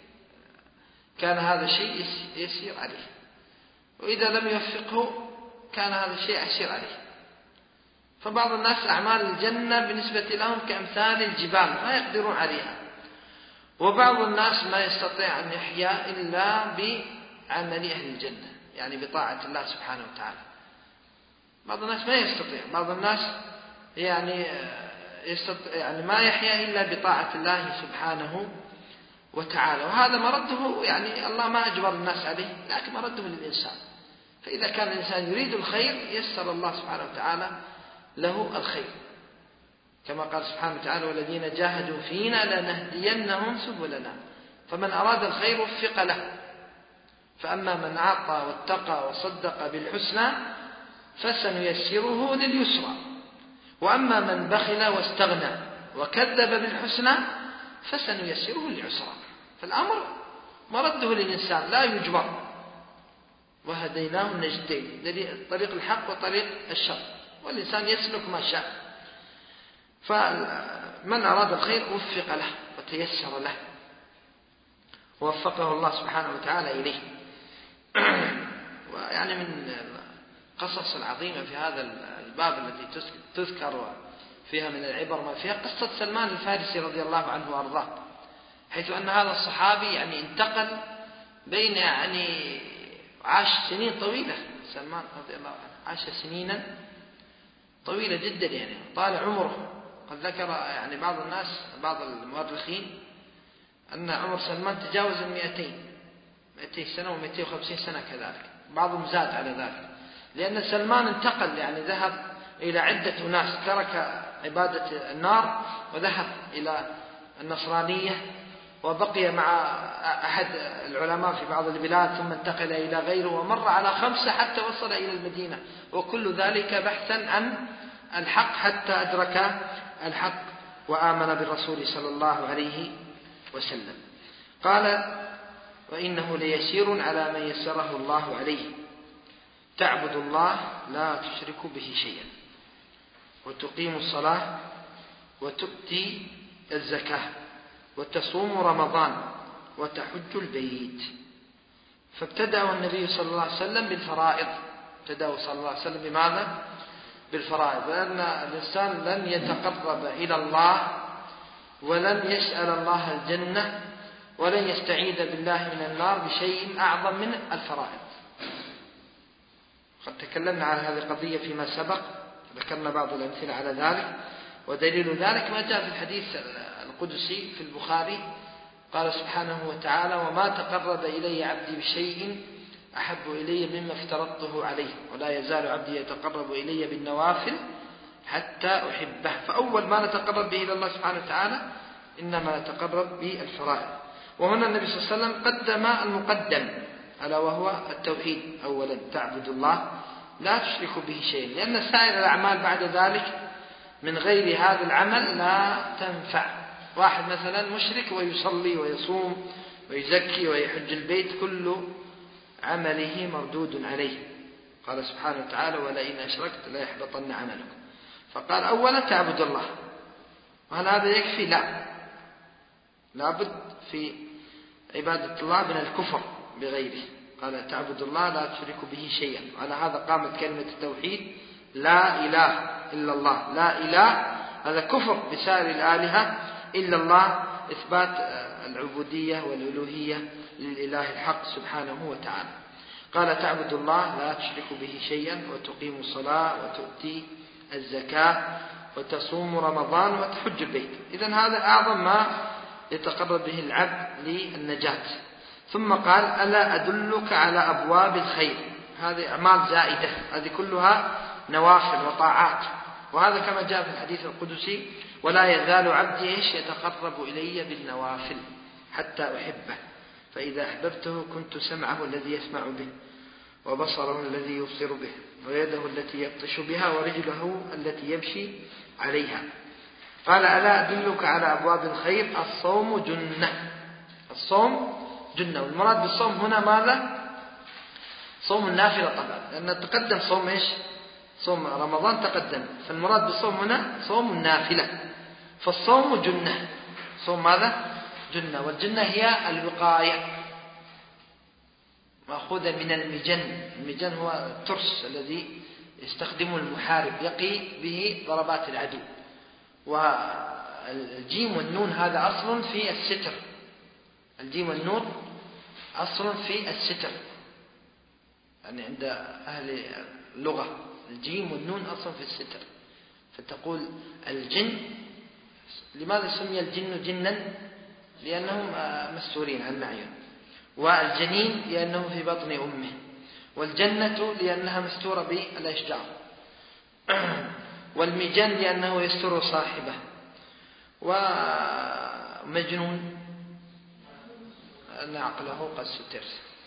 كان هذا الشيء يسير عليه، وإذا لم يوفقه كان هذا الشيء عسير عليه. فبعض الناس أعمال الجنة بالنسبة لهم كأمثال الجبال ما يقدرون عليها، وبعض الناس ما يستطيع أن يحيا إلا بعمل أهل الجنة، يعني بطاعة الله سبحانه وتعالى. بعض الناس ما يستطيع، بعض الناس يعني يستطيع يعني ما يحيا إلا بطاعة الله سبحانه وتعالى، وهذا مرده يعني الله ما أجبر الناس عليه، لكن مرده للإنسان. فإذا كان الإنسان يريد الخير يسر الله سبحانه وتعالى له الخير، كما قال سبحانه وتعالى والذين جاهدوا فينا لنهدينهم سبلنا. فمن أراد الخير وفق له. فأما من أعطى واتقى وصدق بالحسنى فسنيسره لليسرى، وأما من بخل واستغنى وكذب بالحسنى فسنيسره للعسرى. فالأمر مرده للإنسان لا يجبر. وهديناه النجدين، طريق الحق وطريق الشر، والإنسان يسلك ما شاء. فمن أراد الخير وفق له وتيسر له ووفقه الله سبحانه وتعالى إليه. ويعني من القصص العظيمة في هذا الباب التي تذكر فيها من العبر ما فيها قصة سلمان الفارسي رضي الله عنه وأرضاه، حيث أن هذا الصحابي يعني انتقل بين يعني عاش سنين طويلة. سلمان رضي الله عنه عاش سنينا طويلة جدا، يعني طال عمره. قد ذكر يعني بعض الناس بعض المؤرخين أن عمر سلمان تجاوز المئتين مئتين سنة ومئتين وخمسين سنة كذلك، بعضهم زاد على ذلك، لأن سلمان انتقل يعني ذهب إلى عدة ناس، ترك عبادة النار وذهب إلى النصرانية، وبقي مع أحد العلماء في بعض البلاد، ثم انتقل إلى غيره، ومر على خمسة حتى وصل إلى المدينة، وكل ذلك بحثا عن الحق حتى أدرك الحق وآمن بالرسول صلى الله عليه وسلم. قال وإنه ليسير على من يسره الله عليه، تعبد الله لا تشرك به شيئا، وتقيم الصلاة، وتؤتي الزكاة، وتصوم رمضان، وتحج البيت. فابتدأ النبي صلى الله عليه وسلم بالفرائض، ابتدأ صلى الله عليه وسلم بماذا؟ بالفرائض، لأن الإنسان لن يتقرب إلى الله ولن يسأل الله الجنة ولن يستعيذ بالله من النار بشيء أعظم من الفرائض. قد تكلمنا على هذه القضية فيما سبق، ذكرنا بعض الأمثلة على ذلك، ودليل ذلك ما جاء في الحديث القدسي في البخاري، قال سبحانه وتعالى وما تقرب إلي عبدي بشيء أحب إلي مما افترضته عليه، ولا يزال عبدي يتقرب إلي بالنوافل حتى أحبه. فأول ما نتقرب به إلى الله سبحانه وتعالى إنما نتقرب بالفرائض. وهنا النبي صلى الله عليه وسلم قدم المقدم ألا وهو التوحيد أولا، تعبد الله لا تشرك به شيئا، لأن سائر الأعمال بعد ذلك من غير هذا العمل لا تنفع. واحد مثلا مشرك ويصلي ويصوم ويزكي ويحج البيت، كل عمله مردود عليه. قال سبحانه وتعالى ولئن أشركت لا يحبطن عملك. فقال أولا تعبد الله. وهل هذا يكفي؟ لا، لابد في عبادة الله من الكفر بغيره. قال تعبد الله لا تشرك به شيئا. وعلى هذا قامت كلمة التوحيد لا إله إلا الله. لا إله هذا كفر بسائر الآلهة إلا الله، إثبات العبودية والألوهية للإله الحق سبحانه وتعالى. قال تعبد الله لا تشرك به شيئا وتقيم الصلاة وتؤتي الزكاة وتصوم رمضان وتحج البيت. إذن هذا أعظم ما يتقرب به العبد للنجاة. ثم قال ألا أدلك على أبواب الخير. هذه أعمال زائدة، هذه كلها نوافل وطاعات. وهذا كما جاء في الحديث القدسي ولا يزال عبدي إيش يتقرب إلي بالنوافل حتى أحبه، فإذا أحببته كنت سمعه الذي يسمع به وبصره الذي يبصر به ويده التي يبطش بها ورجله التي يمشي عليها. قال ألا أدلك على أبواب الخير. الصوم جنة. الصوم جنة. والمراد بالصوم هنا ماذا؟ صوم النافلة طبعا، لأن تقدم صوم إيش؟ صوم رمضان تقدم، فالمراد بالصوم هنا صوم النافلة. فالصوم جنة. صوم ماذا؟ جنة. والجنة هي الوقاية، مأخوذة من المجن. المجن هو الترس الذي يستخدمه المحارب يقي به ضربات العدو. والجيم والنون هذا أصل في الستر. الجيم والنون أصل في الستر، يعني عند أهل اللغة الجيم والنون أصل في الستر. فتقول الجن. لماذا سمي الجن جنا؟ لأنهم مستورين عن الأعين. والجنين لأنه في بطن أمه. والجنة لأنها مستورة بالأشجار. والمجن لأنه يستر صاحبه. ومجنون أن عقله قد ستر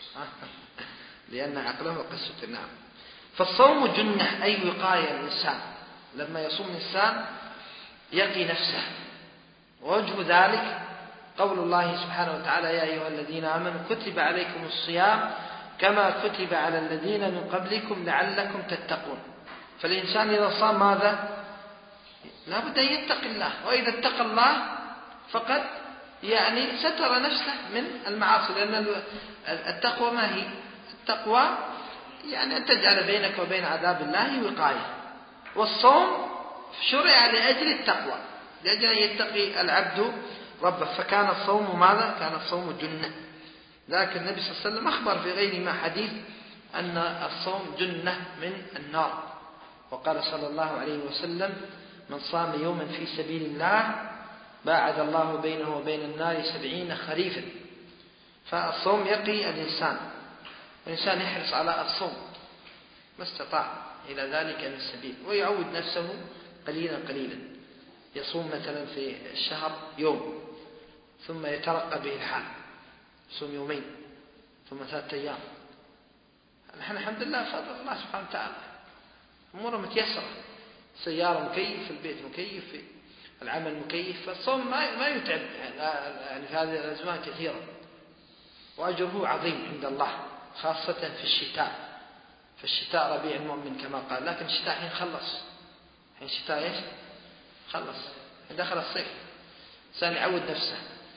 لأن عقله قد ستر. نعم. فالصوم جنة أي وقاية الإنسان. لما يصوم الإنسان يقي نفسه. ووجه ذلك قول الله سبحانه وتعالى يا أيها الذين آمنوا كتب عليكم الصيام كما كتب على الذين من قبلكم لعلكم تتقون. فالإنسان إذا صام ماذا؟ لا بد أن يتقي الله. وإذا اتقى الله فقد يعني ستر نفسه من المعاصي. لأن التقوى ما هي؟ التقوى يعني أن تجعل بينك وبين عذاب الله وقاية. والصوم شرع لأجل التقوى، لأجل أن يتقي العبد ربه. فكان الصوم ماذا؟ كان الصوم جنة. لكن النبي صلى الله عليه وسلم أخبر في غير ما حديث أن الصوم جنة من النار. وقال صلى الله عليه وسلم من صام يوما في سبيل الله باعد الله بينه وبين النار سبعين خريفا. فالصوم يقي الإنسان. الإنسان يحرص على الصوم ما استطاع إلى ذلك من السبيل، ويعود نفسه قليلا قليلا. يصوم مثلا في الشهر يوم ثم يترقى به الحال، يصوم يومين ثم ثلاثة أيام. نحن الحمد لله فضل الله سبحانه وتعالى أموره متيسرة. سيارة مكيف، البيت مكيف، العمل مكيف. فالصوم ما ما يتعب يعني في هذه الأزمان كثيرا، وأجره عظيم عند الله، خاصة في الشتاء. في الشتاء ربيع المؤمن كما قال. لكن الشتاء حين خلص، حين الشتاء إيش خلص، دخل الصيف. الإنسان يعود نفسه.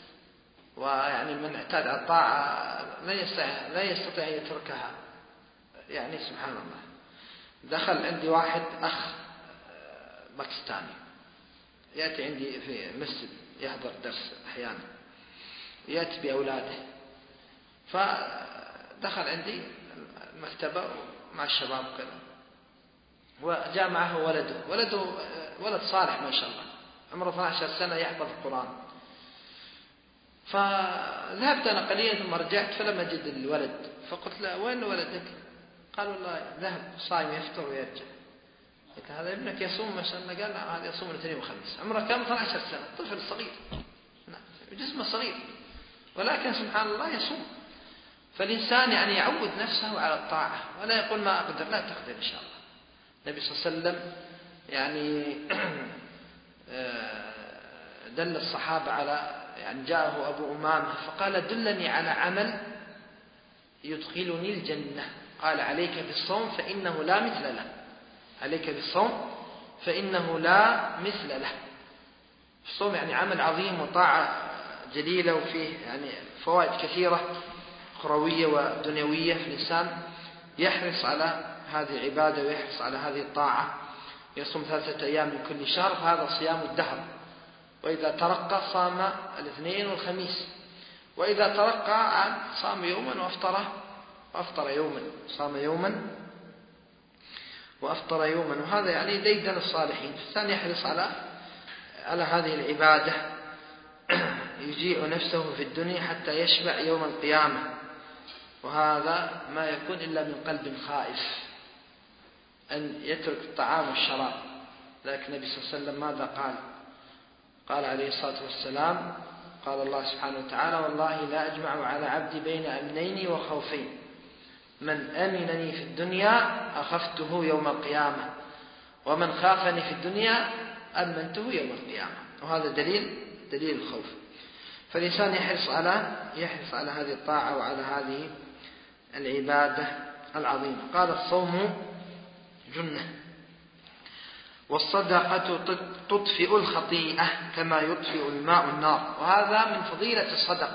ويعني من اعتاد على الطاعة لا يستطيع لا يستطيع أن يتركها. يعني سبحان الله. دخل عندي واحد أخ باكستاني يأتي عندي في مسجد يحضر درس أحيانا، يأتي بأولاده. فدخل عندي المكتبة مع الشباب كذا، وجاء معه ولده. ولده ولد صالح ما شاء الله، عمره اثنتي عشرة سنة يحفظ القرآن. فذهبت أنا قليلا ثم رجعت فلم أجد الولد. فقلت له وين ولدك؟ قال والله ذهب صايم يفطر ويرجع. هذا ابنك يصوم ما شاء الله، قال لا هذا يصوم الاثنين وخميس، عمره كم؟ اثني عشر سنة، طفل صغير جسمه صغير، ولكن سبحان الله يصوم. فالإنسان يعني يعود نفسه على الطاعة ولا يقول ما أقدر، لا تقدر إن شاء الله. النبي صلى الله عليه وسلم يعني دل الصحابة على، يعني جاءه أبو أمامة فقال دلني على عمل يدخلني الجنة، قال عليك بالصوم فإنه لا مثل له، عليك بالصوم فإنه لا مثل له. الصوم يعني عمل عظيم وطاعة جليلة، وفيه يعني فوائد كثيرة أخروية ودنيوية، فالإنسان يحرص على هذه العبادة ويحرص على هذه الطاعة. يصوم ثلاثة أيام من كل شهر، فهذا صيام الدهر. وإذا ترقى صام الاثنين والخميس، وإذا ترقى عاد صام يوما وأفطر وأفطر يوما، صام يوما وأفطر يوما. وهذا يعني ديدن الصالحين. فالإنسان يحرص على على هذه العبادة، يجيع نفسه في الدنيا حتى يشبع يوم القيامة، وهذا ما يكون إلا من قلب خائف أن يترك الطعام والشراب. لكن النبي صلى الله عليه وسلم ماذا قال؟ قال عليه الصلاة والسلام، قال الله سبحانه وتعالى والله لا أجمع على عبدي بين أمنين وخوفين، من أمنني في الدنيا أخفته يوم القيامة، ومن خافني في الدنيا أمنته يوم القيامة. وهذا دليل دليل الخوف. فالإنسان يحرص على يحرص على هذه الطاعة وعلى هذه العبادة العظيمة. قال الصوم جنة، والصدقة تطفئ الخطيئة كما يطفئ الماء النار. وهذا من فضيلة الصدقة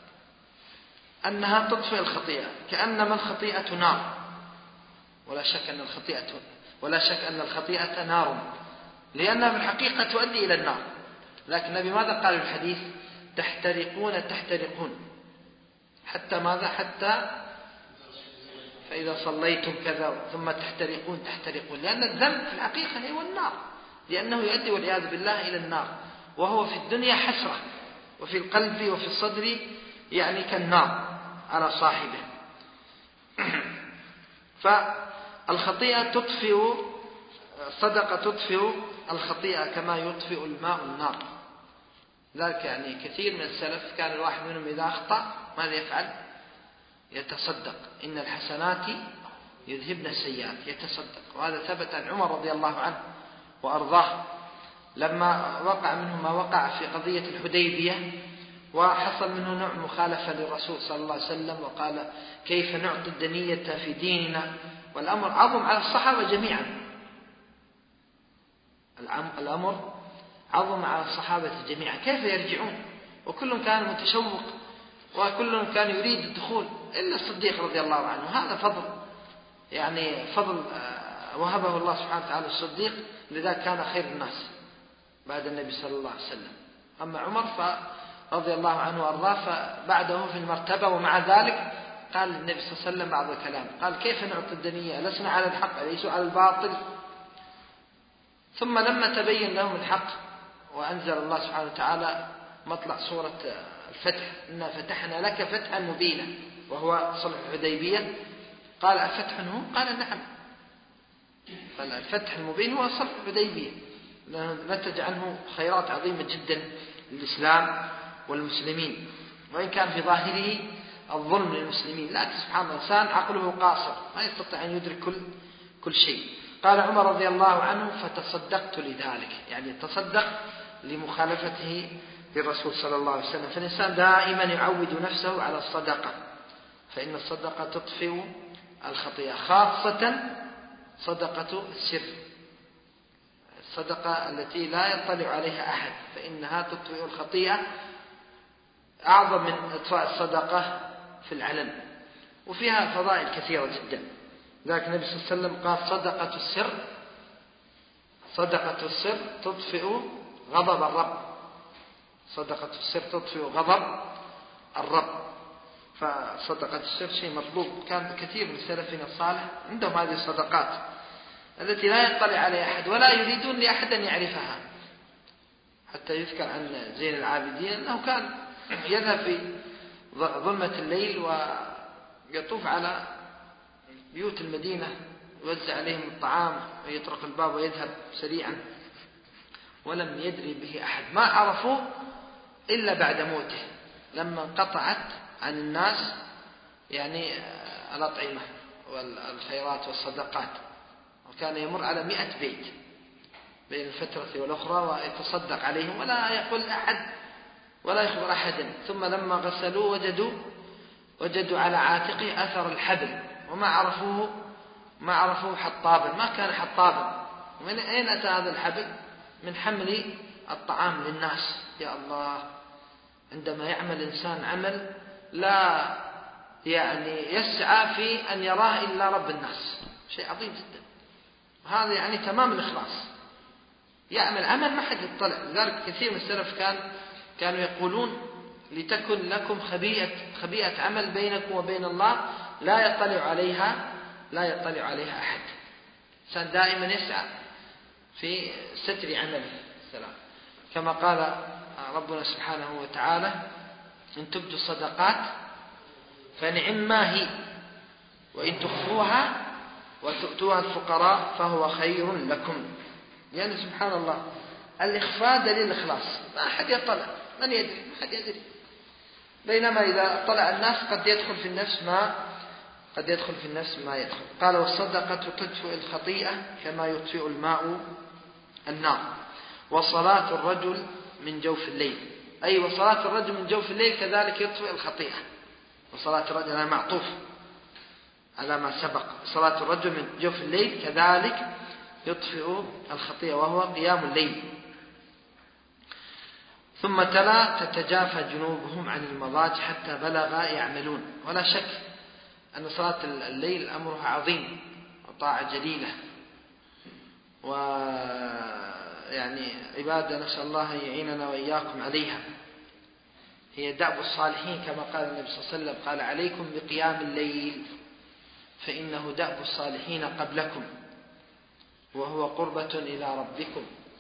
أنها تطفئ الخطيئة، كأنما الخطيئة نار، ولا شك أن الخطيئة ولا شك أن الخطيئة نار، لأنها في الحقيقة تؤدي إلى النار. لكن النبي ماذا قال في الحديث؟ تحترقون تحترقون حتى ماذا؟ حتى فإذا صليتم كذا ثم تحترقون تحترقون، لأن الذنب في الحقيقة هو النار، لأنه يؤدي والعياذ بالله إلى النار، وهو في الدنيا حسرة، وفي القلب وفي الصدر يعني كالنار على صاحبه. فالخطيئة تطفئ، الصدقة تطفئ الخطيئة كما يطفئ الماء النار. ذلك يعني كثير من السلف كان الواحد منهم إذا أخطأ ماذا يفعل؟ يتصدق، إن الحسنات يذهبن السيئات، يتصدق. وهذا ثبت عن عمر رضي الله عنه وأرضاه لما وقع منه ما وقع في قضية الحديبية، وحصل منه نوع مخالفة للرسول صلى الله عليه وسلم، وقال كيف نعطي الدنية في ديننا، والأمر عظم على الصحابة جميعا، الأمر عظم على الصحابة جميعا، كيف يرجعون؟ وكلهم كان متشوق وكلهم كان يريد الدخول إلا الصديق رضي الله عنه. هذا فضل، يعني فضل وهبه الله سبحانه وتعالى الصديق، لذلك كان خير الناس بعد النبي صلى الله عليه وسلم. أما عمر فرضي الله عنه وأرضاه فبعده في المرتبة، ومع ذلك قال النبي صلى الله عليه وسلم بعض الكلام، قال كيف نعطي الدنيا؟ لسنا على الحق ليسوا على الباطل. ثم لما تبين لهم الحق وأنزل الله سبحانه وتعالى مطلع سورة الفتح، إنا فتحنا لك فتحا مبينا، وهو صلح الحديبية، قال أفتح هو؟ قال نعم. فالفتح المبين هو صلح الحديبية، نتج عنه خيرات عظيمة جدا للإسلام والمسلمين، وإن كان في ظاهره الظلم للمسلمين، لكن سبحان الله الإنسان عقله قاصر ما يستطيع أن يدرك كل كل شيء. قال عمر رضي الله عنه فتصدقت لذلك، يعني تصدق لمخالفته للرسول صلى الله عليه وسلم. فالإنسان دائما يعود نفسه على الصدقة، فإن الصدقة تطفئ الخطيئة، خاصة صدقة السر، الصدقة التي لا يطلع عليها أحد، فإنها تطفئ الخطيئة أعظم من إطفاء الصدقة في العلن، وفيها فضائل كثيرة جدا. ذلك النبي صلى الله عليه وسلم قال صدقة السر صدقة السر تطفئ غضب الرب، صدقة السر تطفئ غضب الرب. فصدقة السر شيء مطلوب. كان كثير من سلفنا الصالح عندهم هذه الصدقات التي لا يطلع عليها أحد ولا يريدون لأحد أن يعرفها. حتى يذكر عن زين العابدين أنه كان يذهب في ظلمة الليل ويطوف على بيوت المدينة يوزع عليهم الطعام ويطرق الباب ويذهب سريعا، ولم يدري به أحد، ما عرفوه إلا بعد موته لما انقطعت عن الناس يعني الأطعمة والخيرات والصدقات، وكان يمر على مئة بيت بين الفترة والأخرى ويتصدق عليهم ولا يقول أحد ولا يخبر أحدا. ثم لما غسلوه وجدوا وجدوا على عاتقه أثر الحبل، وما عرفوه ما عرفوه حطابا، ما كان حطابا. ومن أين أتى هذا الحبل؟ من حمل الطعام للناس. يا الله، عندما يعمل إنسان عمل لا يعني يسعى في أن يراه إلا رب الناس، شيء عظيم جدا. وهذا يعني تمام الإخلاص، يعمل عمل ما حد يطلع. لذلك كثير من السلف كان كانوا يقولون لتكن لكم خبيئة خبيئة عمل بينكم وبين الله لا يطلع عليها لا يطلع عليها أحد. الإنسان دائما يسعى في ستر عمله. السلام. كما قال ربنا سبحانه وتعالى: إن تبدوا الصدقات فنعم ما هي، وإن تخفوها وتؤتوها الفقراء فهو خير لكم. يعني سبحان الله، الإخفاء دليل الإخلاص، ما أحد يطلع، من يدري، ما أحد يدري. بينما إذا طلع الناس قد يدخل في النفس ما قد يدخل في النفس ما يدخل. قال: والصدقة تطفئ الخطيئة كما يطفئ الماء النار. وصلاة الرجل من جوف الليل، أي وصلاة الرجل من جوف الليل كذلك يطفئ الخطيئة. وصلاة الرجل أنا معطوف على ما سبق، صلاة الرجل من جوف الليل كذلك يطفئ الخطيئة وهو قيام الليل. ثم تلا: تتجافى جنوبهم عن المضاجع حتى بلغ يعملون. ولا شك أن صلاة الليل أمرها عظيم وطاعة جليلة، ويعني عبادة نسأل الله يعيننا وإياكم عليها. هي دأب الصالحين كما قال النبي صلى الله عليه وسلم: قال: عليكم بقيام الليل فإنه دأب الصالحين قبلكم وهو قربة إلى ربكم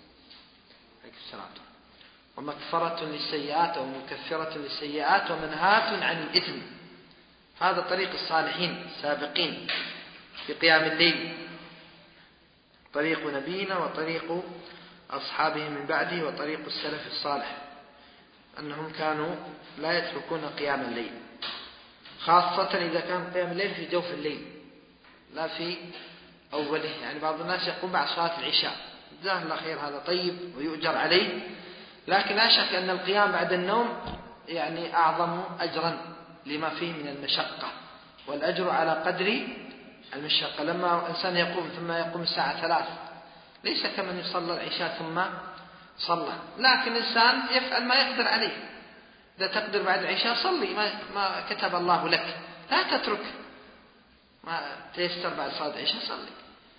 ومكفرة للسيئات ومكفرة للسيئات ومنهاة عن الإثم. هذا طريق الصالحين السابقين في قيام الليل، طريق نبينا وطريق أصحابه من بعده وطريق السلف الصالح، أنهم كانوا لا يتركون قيام الليل، خاصة إذا كان قيام الليل في جوف الليل لا في أوله. يعني بعض الناس يقوم بعد صلاة العشاء، جزاه الله خير، هذا طيب ويؤجر عليه، لكن لا شك أن القيام بعد النوم يعني أعظم أجرا لما فيه من المشقة، والأجر على قدر المشقة. لما إنسان يقوم ثم يقوم الساعة ثلاث ليس كمن يصلى العشاء ثم صلى، لكن إنسان يفعل ما يقدر عليه. إذا تقدر بعد العشاء صلي ما, ما كتب الله لك، لا تترك ما تيسر بعد صلاة العشاء صلي.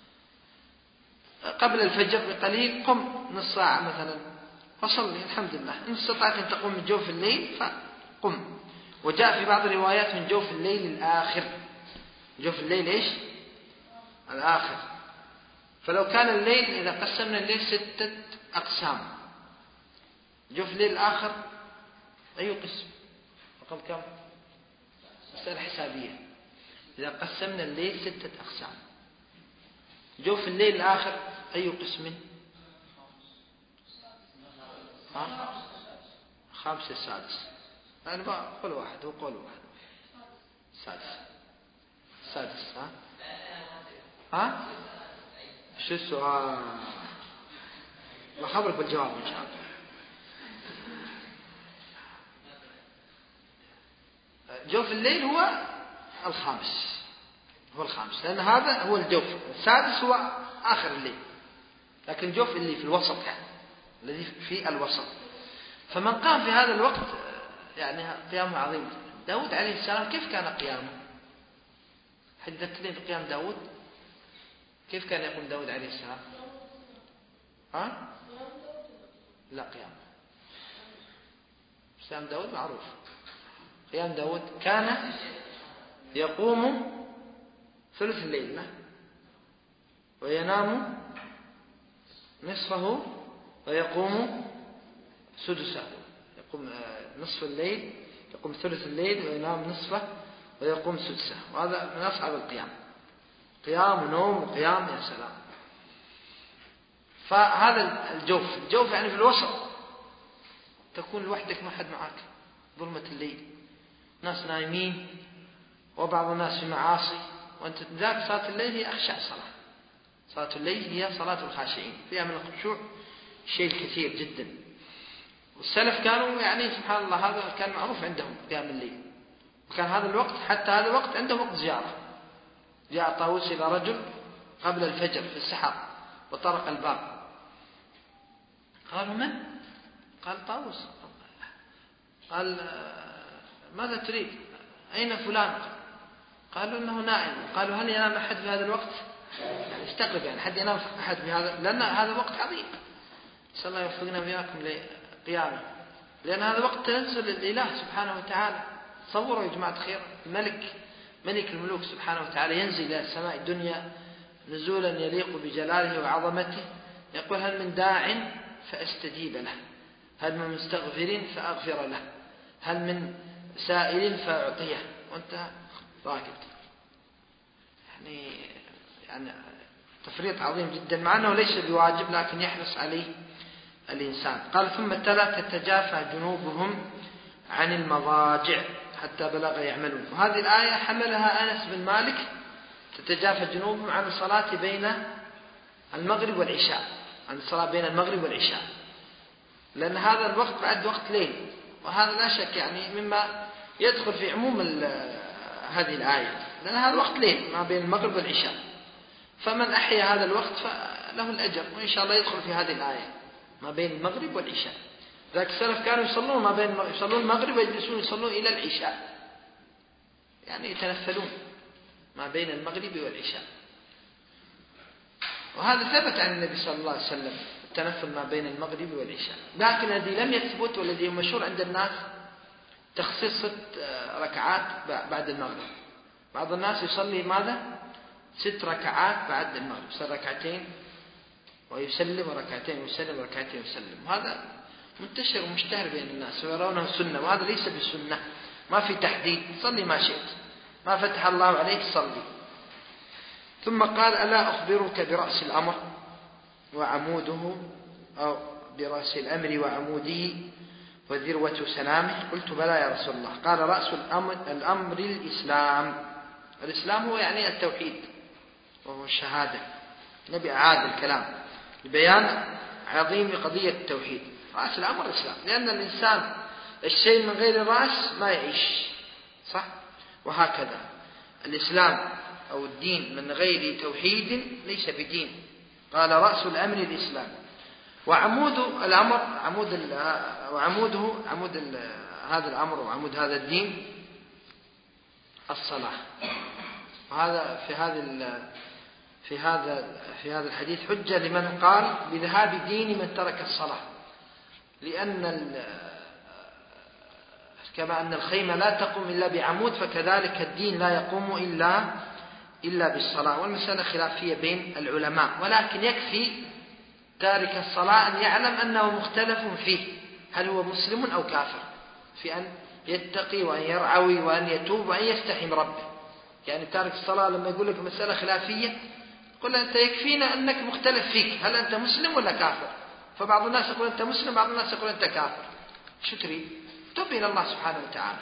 قبل الفجر بقليل قم نص ساعة مثلا فصلي، الحمد لله. إن استطعت أن تقوم من جوف الليل فقم. وجاء في بعض الروايات من جوف الليل الآخر. جوف الليل إيش؟ الآخر. فلو كان الليل إذا قسمنا الليل ستة أقسام، جوف الليل الآخر أي قسم؟ رقم كم؟ مسألة حسابية. إذا قسمنا الليل ستة أقسام، جوف الليل الآخر أي قسم؟ ها؟ خامس السادس. أنا بقول واحد هو قول واحد. السادس السادس ها؟ ها؟ شو السؤال؟ بخبرك بالجواب إن شاء الله. جوف الليل هو الخامس، هو الخامس، لأن هذا هو الجوف. السادس هو آخر الليل، لكن جوف اللي في الوسط يعني الذي في الوسط. فمن قام في هذا الوقت يعني قيامه عظيم. داود عليه السلام كيف كان قيامه؟ حد ذكرني بقيام داود، كيف كان يقوم داود عليه السلام؟ ها؟ لا، قيام قيام داود معروف. قيام داود كان يقوم ثلث الليل وينام نصفه ويقوم سدسه. يقوم نصف الليل، يقوم ثلث الليل وينام نصفه ويقوم سدسه، وهذا من أصعب القيام. قيام ونوم وقيام، يا سلام. فهذا الجوف، الجوف يعني في الوسط، تكون لوحدك ما حد معك، ظلمة الليل، ناس نايمين وبعض الناس في معاصي، وأنت ذاك صلاة الليل هي أخشع صلاة. صلاة الليل هي صلاة الخاشعين، فيها من الخشوع شيء كثير جدا. والسلف كانوا يعني سبحان الله هذا كان معروف عندهم قيام الليل، وكان هذا الوقت حتى هذا الوقت عندهم وقت زيارة. جاء طاووس إلى رجل قبل الفجر في السحر وطرق الباب، قالوا من؟ قال طاووس. قال ماذا تريد؟ أين فلان؟ قالوا إنه نائم. قالوا هل ينام أحد في هذا الوقت؟ يعني استغرب، يعني حد ينام أحد في هذا؟ لأن هذا وقت عظيم، نسأل الله يوفقنا وإياكم لقيامه، لأن هذا وقت تنزل الإله سبحانه وتعالى. تصوروا يا جماعة خير، الملك ملك الملوك سبحانه وتعالى ينزل إلى السماء الدنيا نزولا يليق بجلاله وعظمته، يقول هل من داع فأستجيب له، هل من مستغفر فأغفر له، هل من سائل فأعطيه، وأنت راكب. يعني يعني تفريط عظيم جدا، مع أنه ليس بواجب لكن يحرص عليه الإنسان. قال ثم تلا تتجافى جنوبهم عن المضاجع حتى بلغ يعملون. وهذه الآية حملها أنس بن مالك تتجافى جنوبهم عن الصلاة بين المغرب والعشاء، عن الصلاة بين المغرب والعشاء، لأن هذا الوقت بعد وقت ليل، وهذا لا شك يعني مما يدخل في عموم هذه الآية، لأن هذا وقت ليل ما بين المغرب والعشاء، فمن أحيا هذا الوقت فله الأجر، وإن شاء الله يدخل في هذه الآية ما بين المغرب والعشاء. ذاك السلف كانوا يصلون ما بين يصلون المغرب ويجلسون يصلون إلى العشاء، يعني يتنفلون ما بين المغرب والعشاء. وهذا ثبت عن النبي صلى الله عليه وسلم التنفل ما بين المغرب والعشاء. لكن الذي لم يثبت والذي مشهور عند الناس تخصيص ست ركعات بعد المغرب. بعض الناس يصلي ماذا؟ ست ركعات بعد المغرب، يصلي ركعتين ويسلم وركعتين ويسلم وركعتين ويسلم، وهذا منتشر ومشتهر بين الناس ويرونه سنة، وهذا ليس بالسنة، ما في تحديد، صلي ما شئت، ما فتح الله عليك صلي. ثم قال ألا أخبرك برأس الأمر وعموده، أو برأس الأمر وعموده وذروة سنامه؟ قلت بلى يا رسول الله. قال رأس الأمر, الأمر الإسلام. الإسلام هو يعني التوحيد وهو الشهادة. نبي أعاد الكلام لبيان عظيم قضية التوحيد. رأس الأمر الإسلام، لأن الإنسان الشيء من غير رأس ما يعيش، صح؟ وهكذا الإسلام أو الدين من غير توحيد ليس بدين. قال رأس الأمر الإسلام، وعمود الأمر عمود وعموده عمود هذا الأمر وعمود هذا الدين الصلاة. وهذا في هذا في هذا في هذا الحديث حجة لمن قال بذهاب دين من ترك الصلاة، لأن كما أن الخيمة لا تقوم إلا بعمود، فكذلك الدين لا يقوم إلا إلا بالصلاة. والمسألة خلافية بين العلماء، ولكن يكفي تارك الصلاة أن يعلم أنه مختلف فيه، هل هو مسلم أو كافر، في أن يتقي وأن يرعوي وأن يتوب وأن يستحي من ربه. يعني تارك الصلاة لما يقول لك مسألة خلافية قل أنت يكفينا أنك مختلف فيك، هل أنت مسلم ولا كافر؟ فبعض الناس يقول أنت مسلم، بعض الناس يقول أنت كافر، شو تريد؟ توب إلى الله سبحانه وتعالى.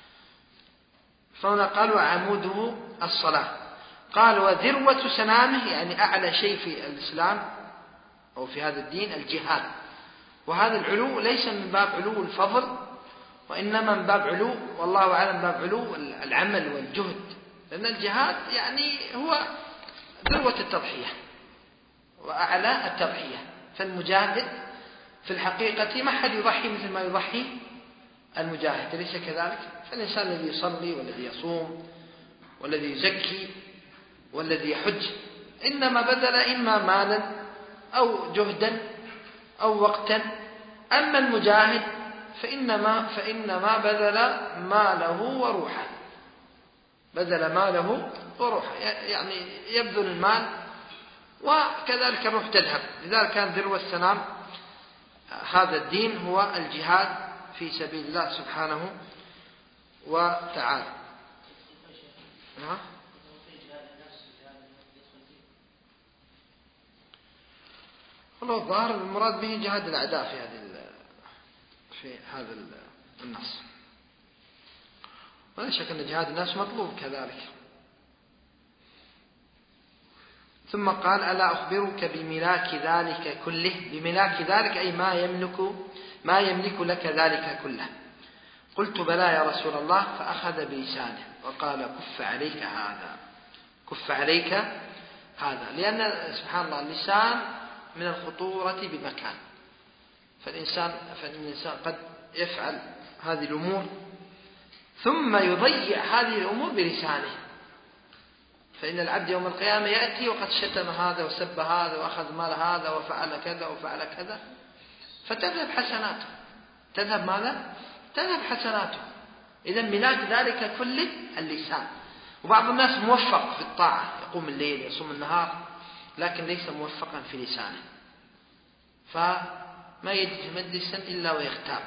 فهنا قال وعموده الصلاة. قال وذروة سنامه، يعني أعلى شيء في الإسلام أو في هذا الدين الجهاد. وهذا العلو ليس من باب علو الفضل، وإنما من باب علو، والله أعلم، باب علو العمل والجهد، لأن الجهاد يعني هو ذروة التضحية وأعلى التضحية. فالمجاهد في الحقيقة ما حد يضحي مثل ما يضحي المجاهد، أليس كذلك؟ فالإنسان الذي يصلي والذي يصوم والذي يزكي والذي يحج إنما بذل إما مالا أو جهدا أو وقتا. أما المجاهد فإنما, فإنما بذل ماله وروحه، بذل ماله وروحه، يعني يبذل المال وكذلك الروح تذهب. لذلك كان ذروة السنام هذا الدين هو الجهاد في سبيل الله سبحانه وتعالى. والله الظاهر المراد به جهاد الأعداء في هذه في هذا النص، ولا شك أن جهاد الناس مطلوب كذلك. ثم قال: ألا أخبرك بملاك ذلك كله؟ بملاك ذلك أي ما يملك ما يملك لك ذلك كله. قلت: بلى يا رسول الله. فأخذ بلسانه وقال: كف عليك هذا، كف عليك هذا. لأن سبحان الله اللسان من الخطورة بمكان، فالإنسان, فالإنسان قد يفعل هذه الأمور ثم يضيع هذه الأمور بلسانه. فإن العبد يوم القيامة يأتي وقد شتم هذا وسب هذا وأخذ مال هذا وفعل كذا وفعل كذا، فتذهب حسناته. تذهب ماذا؟ تذهب حسناته. إذن ملاك ذلك كله اللسان. وبعض الناس موفق في الطاعة، يقوم الليل يصوم النهار، لكن ليس موفقا في لسانه، فما يجلس مجلسا إلا ويغتاب،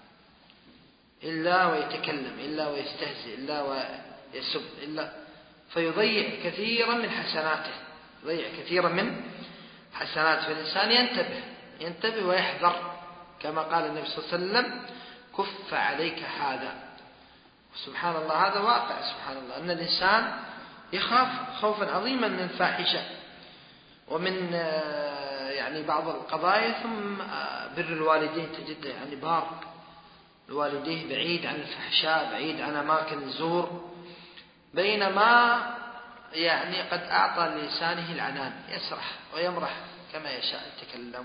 إلا ويتكلم، إلا ويستهزئ، إلا ويسب، إلا فيضيع كثيرا من حسناته، يضيع كثيرا من حسناته. فالإنسان ينتبه ينتبه ويحذر، كما قال النبي صلى الله عليه وسلم: كف عليك هذا. سبحان الله، هذا واقع سبحان الله، أن الإنسان يخاف خوفا عظيما من الفاحشة ومن يعني بعض القضايا. ثم بر الوالدين، تجد يعني بار الوالديه، بعيد عن الفحشاء، بعيد عن أماكن الزور، بينما يعني قد أعطى لسانه العنان، يسرح ويمرح كما يشاء، يتكلم.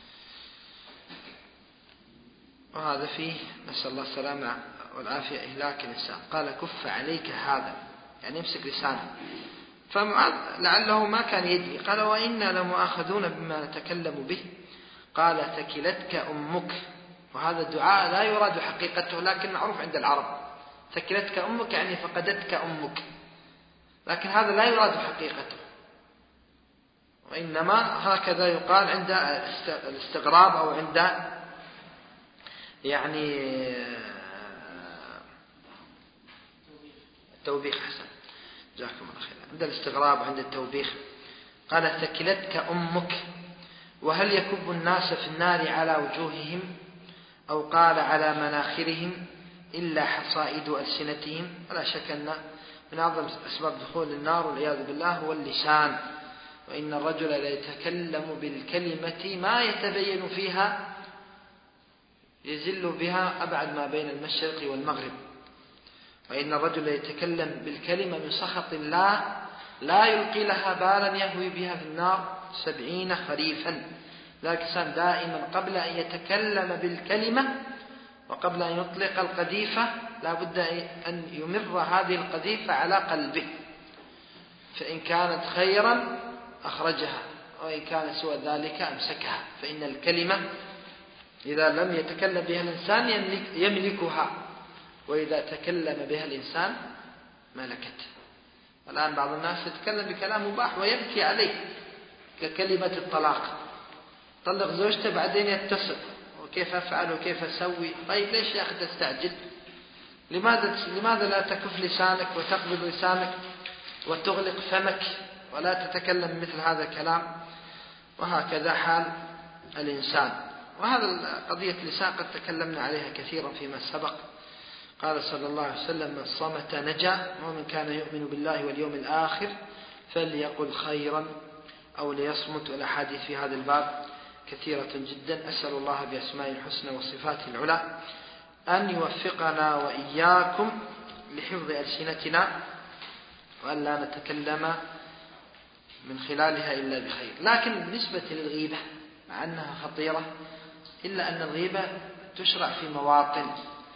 وهذا فيه نسأل الله السلامة والعافية إهلاك الإنسان. قال: كف عليك هذا، يعني يمسك لسانه. فمعاذ لعله ما كان يدري، قال: وإنا لمؤاخذون بما نتكلم به. قال: ثكلتك أمك. وهذا الدعاء لا يراد حقيقته، لكن معروف عند العرب، ثكلتك أمك يعني فقدتك أمك، لكن هذا لا يراد حقيقته، وإنما هكذا يقال عند الاستغراب أو عند يعني التوبيخ. حسن، جزاكم الله خيرا. عند الاستغراب وعند التوبيخ. قال: ثكلتك أمك. وهل يكب الناس في النار على وجوههم، أو قال على مناخرهم، إلا حصائد ألسنتهم؟ ولا شك أن من أعظم أسباب دخول النار والعياذ بالله هو اللسان. وإن الرجل ليتكلم بالكلمة ما يتبين فيها يزل بها أبعد ما بين المشرق والمغرب. وإن الرجل يتكلم بالكلمة من سخط الله لا يلقي لها بالا يهوي بها في النار سبعين خريفا. ذلك الإنسان دائما قبل أن يتكلم بالكلمة وقبل أن يطلق القذيفة لا بد أن يمر هذه القذيفة على قلبه، فإن كانت خيرا أخرجها، وإن كان سوى ذلك أمسكها. فإن الكلمة إذا لم يتكلم بها الإنسان يملك يملكها، وإذا تكلم بها الإنسان ملكته. الآن بعض الناس يتكلم بكلام مباح ويبكي عليه، ككلمة الطلاق، طلق زوجته بعدين يتصل: وكيف أفعل وكيف أسوي؟ طيب ليش يا أخي تستعجل؟ لماذا لماذا لا تكف لسانك وتقبض لسانك وتغلق فمك ولا تتكلم مثل هذا الكلام؟ وهكذا حال الإنسان. وهذا قضية اللسان قد تكلمنا عليها كثيرا فيما سبق. قال صلى الله عليه وسلم: من صمت نجا، ومن كان يؤمن بالله واليوم الآخر فليقل خيرا أو ليصمت. والأحاديث في هذا الباب كثيرة جدا. أسأل الله بأسماء الحسنى وصفاته العلى أن يوفقنا وإياكم لحفظ ألسنتنا، وأن لا نتكلم من خلالها إلا بخير. لكن بالنسبة للغيبة، مع أنها خطيرة، إلا أن الغيبة تشرع في مواطن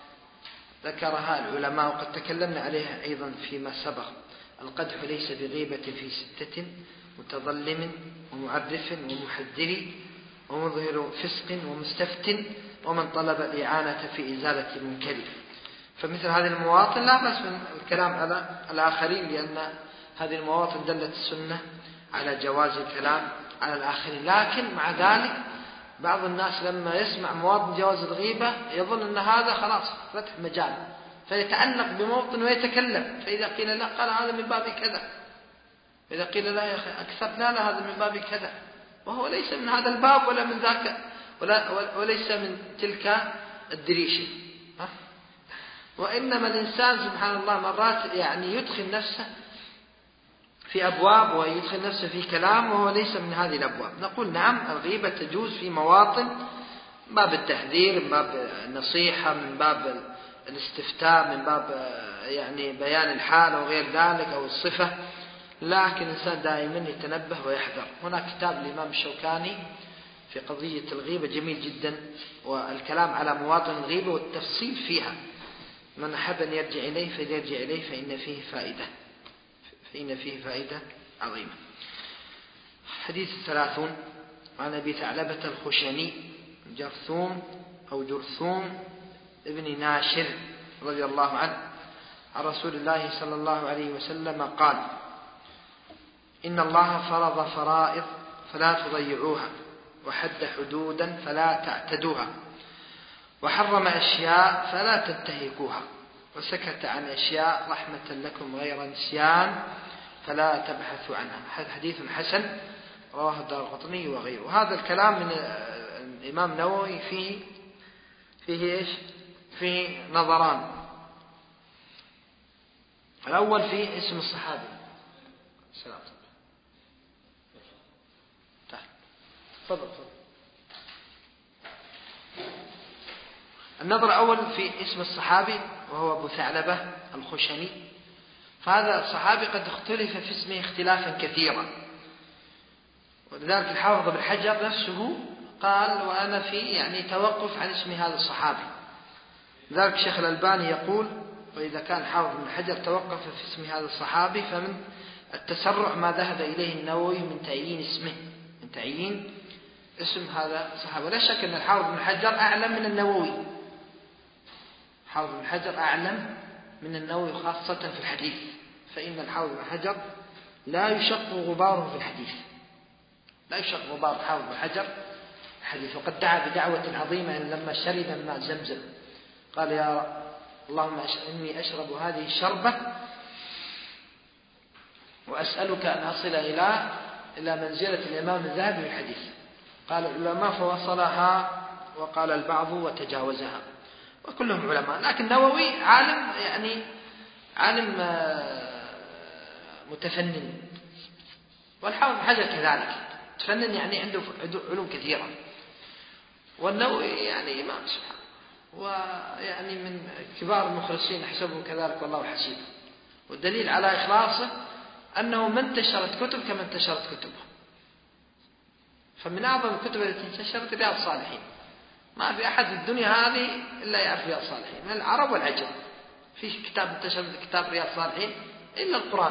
ذكرها العلماء وقد تكلمنا عليها أيضا فيما سبق. القدح ليس بغيبة في ستة: متظلم ومعرف ومحذر ومظهر فسق ومستفت ومن طلب الإعانة في إزالة المنكر. فمثل هذه المواطن لا بأس من الكلام على الآخرين، لأن هذه المواطن دلت السنة على جواز الكلام على الآخرين. لكن مع ذلك بعض الناس لما يسمع مواطن جواز الغيبة يظن أن هذا خلاص فتح مجال، فيتعلق بموطن ويتكلم. فإذا قيل لا قال هذا من باب كذا، إذا قيل لا يا أخي أكثر لا لا هذا من باب كذا، وهو ليس من هذا الباب ولا من ذاك ولا وليس من تلك الدريشة. وإنما الإنسان سبحان الله مرات يعني يدخل نفسه في أبواب ويدخل نفسه في كلام وهو ليس من هذه الأبواب. نقول نعم الغيبة تجوز في مواطن من باب التحذير، من باب النصيحة، من باب الاستفتاء، من باب يعني بيان الحال وغير ذلك أو الصفة، لكن الإنسان دائما يتنبه ويحذر. هناك كتاب الإمام الشوكاني في قضية الغيبة جميل جدا، والكلام على مواطن الغيبة والتفصيل فيها، من أحب أن يرجع إليه فليرجع إليه فإن فيه فائدة فإن فيه فائدة عظيمة. حديث الثلاثون عن أبي ثعلبة الخشني جرثوم أو جرثوم ابن ناشر رضي الله عنه عن رسول الله صلى الله عليه وسلم قال: إن الله فرض فرائض فلا تضيعوها، وحد حدودا فلا تعتدوها، وحرم أشياء فلا تنتهكوها، وسكت عن أشياء رحمة لكم غير نسيان فلا تبحثوا عنها. هذا حديث حسن رواه الدارقطني وغيره. هذا الكلام من الإمام النووي فيه فيه إيش؟ فيه نظران. الأول فيه اسم الصحابي. السلام تفضل. النظر الأول في اسم الصحابي وهو أبو ثعلبة الخشني، فهذا الصحابي قد اختلف في اسمه اختلافا كثيرا، ولذلك الحافظ بن حجر نفسه قال وأنا في يعني توقف عن اسم هذا الصحابي. لذلك الشيخ الألباني يقول: وإذا كان الحافظ بن حجر توقف في اسم هذا الصحابي فمن التسرع ما ذهب إليه النووي من تعيين اسمه، من تعيين اسم هذا الصحابي. لا شك أن الحافظ بن حجر أعلم من النووي، الحافظ بن حجر أعلم من النووي خاصة في الحديث، فإن الحافظ بن حجر لا يشق غباره في الحديث، لا يشق غبار الحافظ بن حجر الحديث. وقد دعا بدعوة عظيمة لما شرب ماء زمزم قال: يا اللهم إني أشرب هذه الشربة وأسألك أن أصل إلى إلى منزلة الإمام الذهبي في الحديث. قال العلماء فوصلها، وقال البعض وتجاوزها، وكلهم علماء. لكن النووي عالم، يعني عالم متفنن، والحافظ بن حجر كذلك متفنن، يعني عنده علوم كثيرة. والنووي يعني إمام سبحانه، ويعني من كبار المخلصين أحسبه كذلك والله حسيبه. والدليل على إخلاصه أنه ما انتشرت كتب كما انتشرت كتبه. فمن أعظم الكتب التي انتشرت رياض الصالحين، ما في أحد في الدنيا هذه إلا يعرف رياض الصالحين من العرب والعجم. في كتاب انتشر كتاب رياض الصالحين إلا القرآن،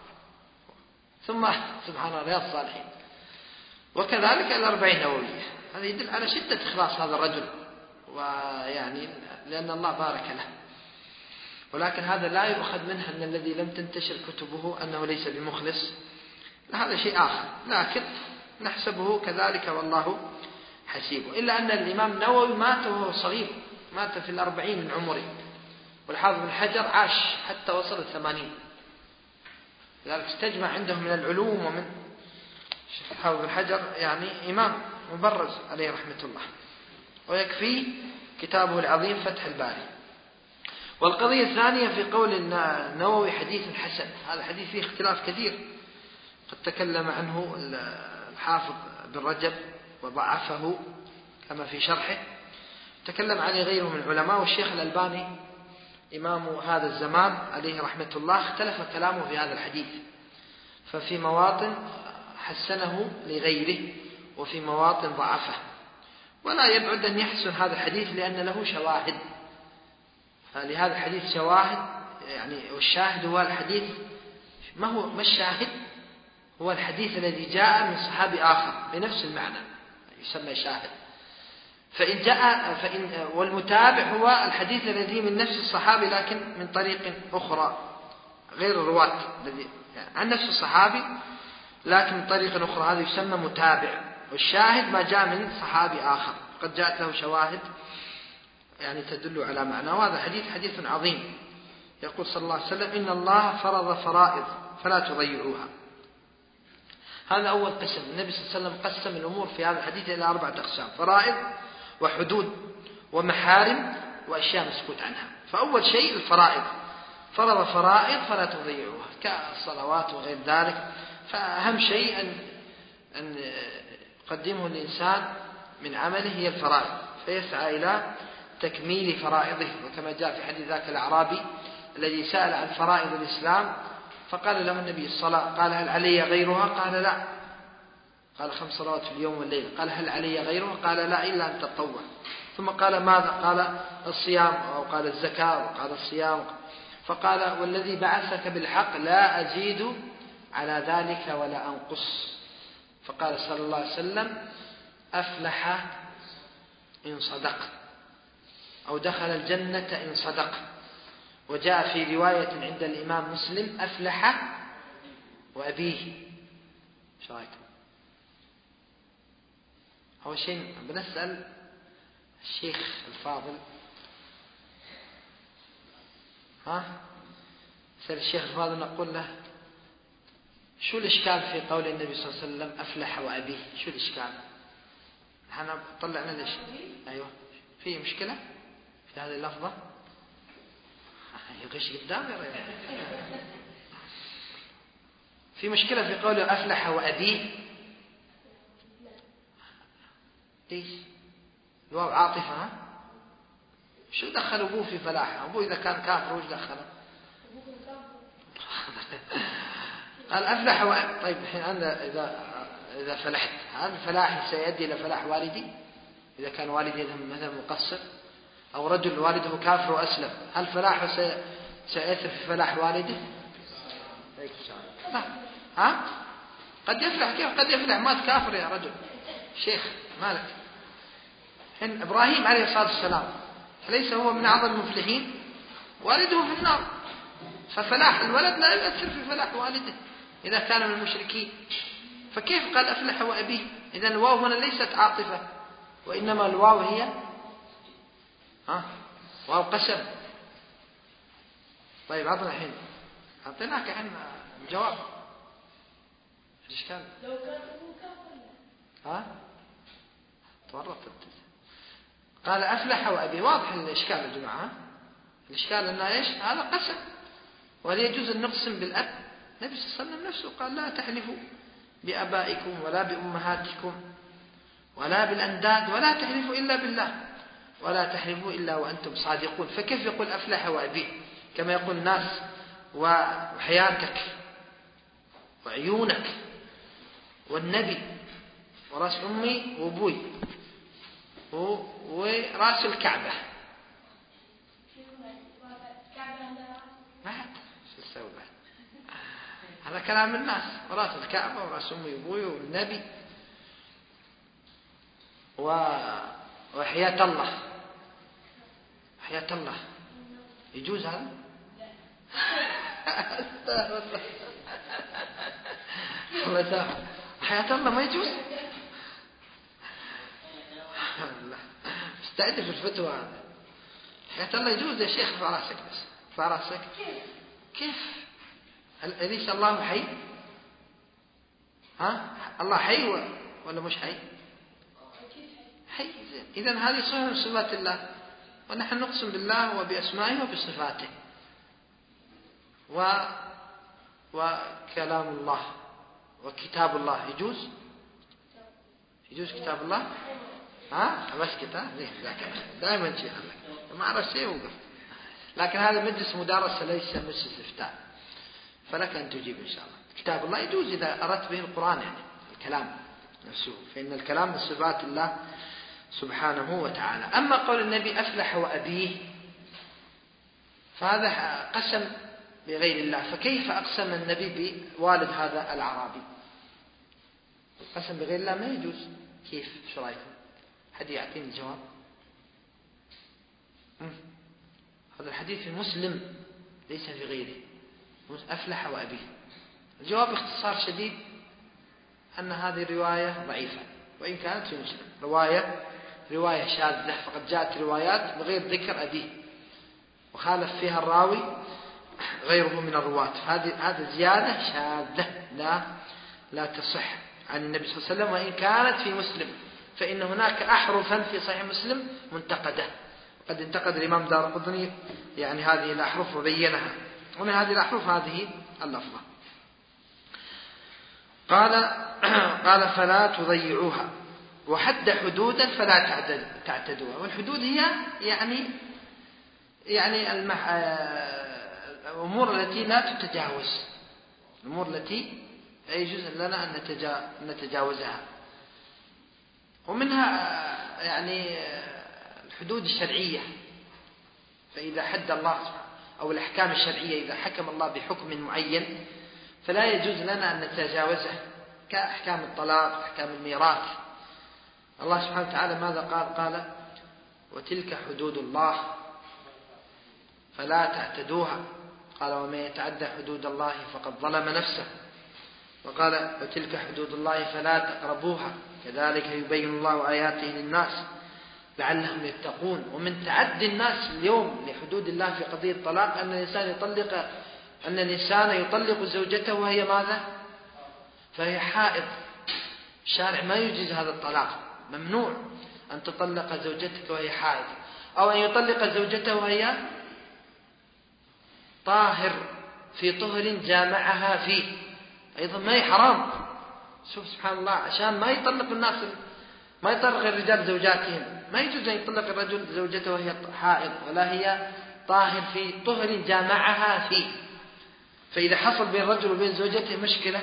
ثم سبحان الله رياض الصالحين، وكذلك الأربعين النووية. هذا يدل على شدة إخلاص هذا الرجل، ويعني لأن الله بارك له. ولكن هذا لا يؤخذ منه أن الذي لم تنتشر كتبه أنه ليس بمخلص، هذا شيء آخر، لكن نحسبه كذلك والله حسيبه. إلا أن الإمام النووي مات وهو صغير، مات في الأربعين من عمره، والحافظ بن حجر عاش حتى وصل الثمانين، لذلك استجمع عنده من العلوم. ومن الحافظ بن حجر يعني إمام مبرز عليه رحمة الله، ويكفي كتابه العظيم فتح الباري. والقضية الثانية في قول النووي حديث حسن، هذا حديث فيه اختلاف كثير، قد تكلم عنه الحافظ بن رجب وضعفه كما في شرحه، تكلم عليه غيره من العلماء. والشيخ الألباني إمام هذا الزمان عليه رحمة الله اختلف كلامه في هذا الحديث، ففي مواطن حسنه لغيره وفي مواطن ضعفه. ولا يبعد أن يحسن هذا الحديث لأن له شواهد، فلهذا الحديث شواهد، يعني والشاهد هو الحديث، ما هو ما الشاهد؟ هو الحديث الذي جاء من صحابي آخر بنفس المعنى يسمى شاهد. فإن جاء فإن والمتابع هو الحديث الذي من نفس الصحابي لكن من طريق أخرى غير الرواة الذي يعني عن نفس الصحابي لكن من طريق أخرى، هذا يسمى متابع. والشاهد ما جاء من صحابي آخر قد جاءت له شواهد يعني تدل على معنى. وهذا حديث حديث عظيم. يقول صلى الله عليه وسلم: إن الله فرض فرائض فلا تضيعوها. هذا أول قسم. النبي صلى الله عليه وسلم قسم الأمور في هذا الحديث إلى أربعة أقسام: فرائض وحدود ومحارم وأشياء مسكوت عنها. فأول شيء الفرائض، فرض فرائض فلا تضيعوها كالصلوات وغير ذلك. فأهم شيء أن أن يقدمه الإنسان من عمله هي الفرائض، فيسعى إلى تكميل فرائضه. وكما جاء في حديث ذاك الأعرابي الذي سأل عن فرائض الإسلام فقال له النبي الصلاة، قال: هل علي غيرها؟ قال: لا. قال: خمس صلوات في اليوم والليل. قال: هل علي غيرها؟ قال: لا، إلا أن تطوع. ثم قال: ماذا؟ قال: الصيام، أو قال الزكاة، وقال الصيام. فقال: والذي بعثك بالحق لا أزيد على ذلك ولا أنقص. فقال صلى الله عليه وسلم: أفلح إن صدق، أو دخل الجنة إن صدق. وجاء في رواية عند الإمام مسلم: أفلح وأبيه. ايش رايكم؟ أول شيء بنسأل الشيخ الفاضل، ها سأل الشيخ الفاضل نقول له: شو الإشكال في قول النبي صلى الله عليه وسلم أفلح وأبيه؟ شو الإشكال؟ احنا طلعنا ليش؟ أيوة، في مشكلة في هذه اللفظة؟ يغش قدامي يا رجال. في مشكلة في قوله أفلح وأبيه؟ ليش؟ الواو عاطفة. ها؟ شو دخل أبوه في فلاح؟ أبوه إذا كان كافر وش دخله؟ قال أفلح وأبيه. طيب الحين أنا إذا إذا فلحت، هذا الفلاح سيؤدي إلى فلاح والدي؟ إذا كان والدي مثلا مقصر، أو رجل والده كافر وأسلم، هل فلاحه سيأثر في فلاح والده؟ لا. ها؟ قد يفلح. كيف قد يفلح؟ مات كافر يا رجل. شيخ مالك؟ حين إبراهيم عليه الصلاة والسلام ليس هو من أعظم المفلحين؟ والده في النار، ففلاح الولد لا يؤثر في فلاح والده إذا كان من المشركين. فكيف قال أفلح وأبيه؟ إذن الواو هنا ليست عاطفة، وإنما الواو هي ها واو قسم. طيب عطنا الحين، أعطيناك الحين الجواب. ايش كان؟ لو كان ها تورطت. قال أفلح وأبي. واضح الإشكال يا جماعة. الإشكال أنه إيش؟ هذا قسم، وهل يجوز أن نقسم بالأب؟ النبي صلى الله عليه وسلم نفسه قال: لا تحلفوا بآبائكم ولا بأمهاتكم ولا بالأنداد ولا تحلفوا إلا بالله ولا تحلفوا إلا وأنتم صادقون. فكيف يقول أفلح وأبيه؟ كما يقول الناس: وحياتك وعيونك والنبي ورأس أمي وأبوي ورأس الكعبة. بعد شو تسوي بعد؟ هذا كلام الناس: ورأس الكعبة ورأس أمي وأبوي والنبي وحياة الله. حياة الله يجوز هذا؟ حياة الله ما يجوز؟ استعد في الفتوى. حياة الله يجوز يا شيخ؟ ارفع راسك بس، ارفع راسك. كيف؟ أليس الله حي؟ ها؟ الله حي ولا مش حي؟ حي. إذن هذه صفة من صفات الله، ونحن نقسم بالله وبأسمائه وبصفاته. و وكلام الله وكتاب الله يجوز؟ يجوز كتاب الله؟ ها؟ أمسكت ها؟ دائما شيء ما أعرف شيء وقف. لكن هذا مجلس مدارسة ليس مجلس إفتاء، فلك أن تجيب إن شاء الله. كتاب الله يجوز إذا أردت به القرآن، يعني الكلام نفسه، فإن الكلام من صفات الله سبحانه وتعالى. أما قول النبي أفلح وأبيه فهذا قسم بغير الله. فكيف أقسم النبي بوالد هذا الأعرابي؟ قسم بغير الله ما يجوز. كيف؟ شو رأيكم؟ حد يعطيني الجواب؟ هذا الحديث في مسلم ليس في غيره. أفلح وأبيه. الجواب باختصار شديد أن هذه الرواية ضعيفة، وإن كانت في مسلم رواية رواية شاذة، فقد جاءت روايات بغير ذكر أبيه وخالف فيها الراوي غيره من الرواة. هذه هذه زيادة شاذة لا لا تصح عن النبي صلى الله عليه وسلم وإن كانت في مسلم، فإن هناك أحرفا في صحيح مسلم منتقدة، قد انتقد الإمام دارقطني يعني هذه الأحرف وبينها، ومن هذه الأحرف هذه اللفظة. قال قال فلا تضيعوها، وحد حدودا فلا تعتدوها. والحدود هي يعني يعني الأمور التي لا تتجاوز، الأمور التي لا يجوز لنا أن نتجاوزها. ومنها يعني الحدود الشرعية، فإذا حد الله أو الأحكام الشرعية إذا حكم الله بحكم معين فلا يجوز لنا أن نتجاوزه، كأحكام الطلاق، أحكام الميراث. الله سبحانه وتعالى ماذا قال؟ قال وتلك حدود الله فلا تعتدوها. قال ومن يتعدى حدود الله فقد ظلم نفسه. وقال وتلك حدود الله فلا تقربوها كذلك يبين الله آياته للناس لعلهم يتقون. ومن تعدي الناس اليوم لحدود الله في قضية الطلاق أن الإنسان يطلق أن الإنسان يطلق زوجته وهي ماذا؟ فهي حائض. الشارع ما يجيز هذا الطلاق، ممنوع أن تطلق زوجتك وهي حائض، أو أن يطلق زوجته وهي طاهر في طهر جامعها فيه، أيضا ما هي حرام. شوف سبحان الله، عشان ما يطلق الناس، ما يطلق الرجال زوجاتهم، ما يجوز أن يطلق الرجل زوجته وهي حائض ولا هي طاهر في طهر جامعها فيه. فإذا حصل بين الرجل وبين زوجته مشكلة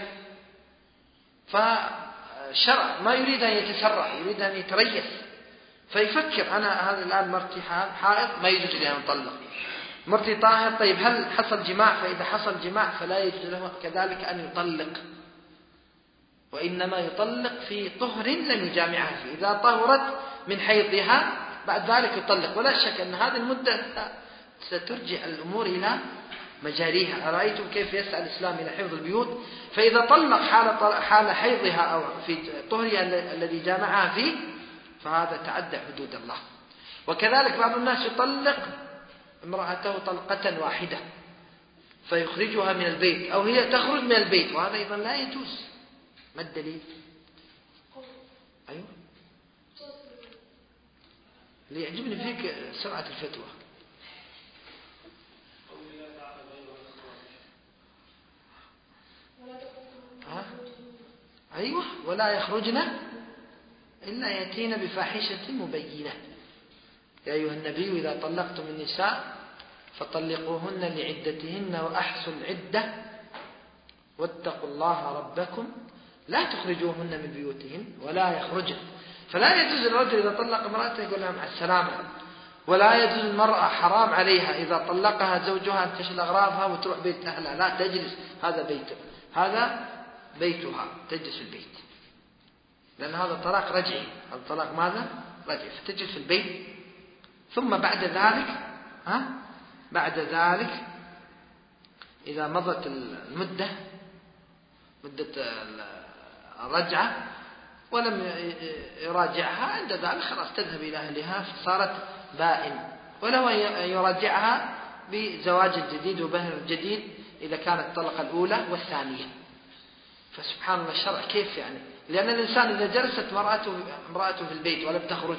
فالشرع ما يريد أن يتسرع، يريد أن يتريث، فيفكر أنا هذا الآن مرتي حائض ما يجوز لي أن أطلق، مرتي طاهر طيب هل حصل جماع؟ فإذا حصل جماع فلا يجوز له كذلك أن يطلق، وإنما يطلق في طهر لم يجامعها فيه. إذا طهرت من حيضها بعد ذلك يطلق، ولا شك أن هذه المدة سترجع الأمور إلى مجاريها. أرأيتم كيف يسعى الإسلام إلى حفظ البيوت؟ فإذا طلق حال حال حيضها أو في طهرها الذي جامعها فيه فهذا تعدى حدود الله. وكذلك بعض الناس يطلق امرأته طلقة واحدة فيخرجها من البيت أو هي تخرج من البيت، وهذا أيضا لا يجوز. ما الدليل؟ أيوه اللي يعجبني فيك سرعة الفتوى. ها؟ أيوه ولا يخرجن إلا يأتين بفاحشة مبينة. يا أيها النبي إذا طلقتم النساء فطلقوهن لعدتهن وأحصوا العدة واتقوا الله ربكم لا تخرجوهن من بيوتهن ولا يخرجن. فلا يجوز الرجل إذا طلق امرأته يقول لها مع السلامة، ولا يجوز المرأة حرام عليها إذا طلقها زوجها أن تشيل أغراضها وتروح بيت أهلها، لا تجلس، هذا بيته، هذا بيتها، تجلس في البيت، لأن هذا طلاق رجعي، هذا طلاق ماذا؟ رجعي، فتجلس في البيت. ثم بعد ذلك ها بعد ذلك إذا مضت المدة مدة الرجعة ولم يراجعها عند ذلك خلاص تذهب إلى أهلها فصارت بائن، وله أن يراجعها بزواج جديد وبهر جديد إذا كانت الطلقة الأولى والثانية. فسبحان الله الشرع كيف يعني، لأن الإنسان إذا جلست مرأته امرأته في البيت ولم تخرج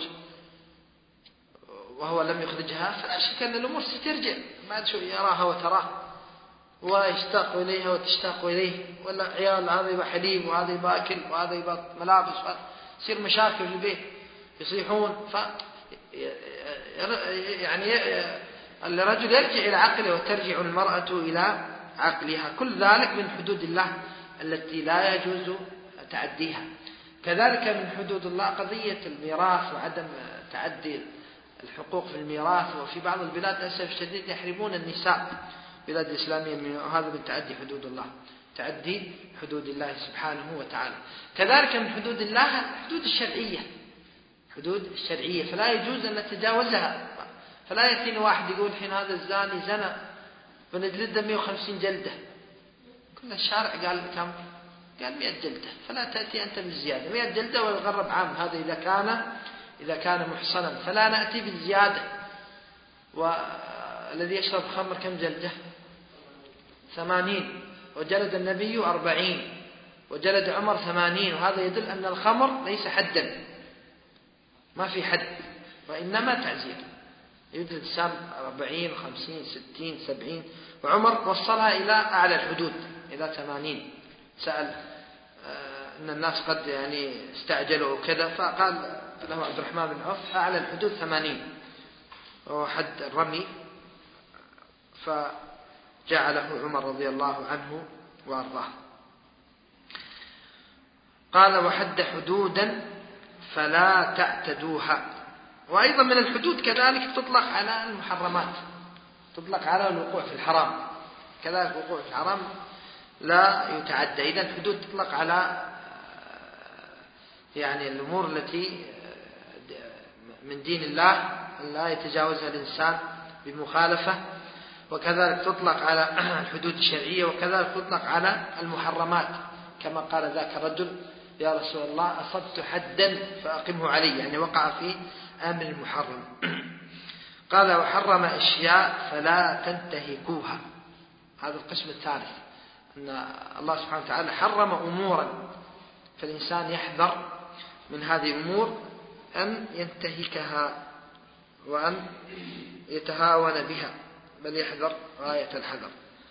وهو لم يخرجها فلا شك أن الأمور سترجع، ما شو يراها وتراه ويشتاق إليها وتشتاق إليه، ولا عيال هذا يبقى حليب وهذا يبقى أكل وهذا يبقى ملابس، يصير مشاكل في البيت يصيحون. ف يعني الرجل يرجع إلى عقله وترجع المرأة إلى عقلها. كل ذلك من حدود الله التي لا يجوز تعديها. كذلك من حدود الله قضية الميراث وعدم تعدي الحقوق في الميراث. وفي بعض البلاد للأسف الشديد يحرمون النساء، بلاد إسلامية، وهذا من تعدي حدود الله، تعدي حدود الله سبحانه وتعالى. كذلك من حدود الله الحدود الشرعية، حدود الشرعية فلا يجوز أن نتجاوزها. فلا يأتيني واحد يقول حين هذا الزاني زنى فنجلده مئة وخمسين جلدة، كل الشارع قال كم؟ قال مئة جلدة، فلا تأتي أنت بالزيادة، مئة جلدة والغرب عام، هذا إذا كان إذا كان محصنا، فلا نأتي بالزيادة. والذي يشرب خمر كم جلدة؟ ثمانين، وجلد النبي أربعين، وجلد عمر ثمانين، وهذا يدل أن الخمر ليس حدا، ما في حد، وإنما تعزير. يجلد الإنسان أربعين خمسين ستين سبعين، وعمر وصلها إلى أعلى الحدود إلى ثمانين. سأل أن الناس قد يعني استعجلوا وكذا، فقال له عبد الرحمن بن عوف أعلى الحدود ثمانين وهو حد الرمي، فجعله عمر رضي الله عنه وأرضاه. قال وحد حدودا فلا تعتدوها. وأيضا من الحدود كذلك تطلق على المحرمات، تطلق على الوقوع في الحرام، كذلك الوقوع في الحرام لا يتعدى. إذا الحدود تطلق على يعني الأمور التي من دين الله لا يتجاوزها الإنسان بمخالفة، وكذلك تطلق على الحدود الشرعية، وكذلك تطلق على المحرمات، كما قال ذاك الرجل يا رسول الله أصبت حدا فأقمه علي، يعني وقع في أمر محرم. قال وحرم أشياء فلا تنتهكوها. هذا القسم الثالث، أن الله سبحانه وتعالى حرم أمورا، فالإنسان يحذر من هذه الأمور أن ينتهكها وأن يتهاون بها، بل يحذر غاية الحذر.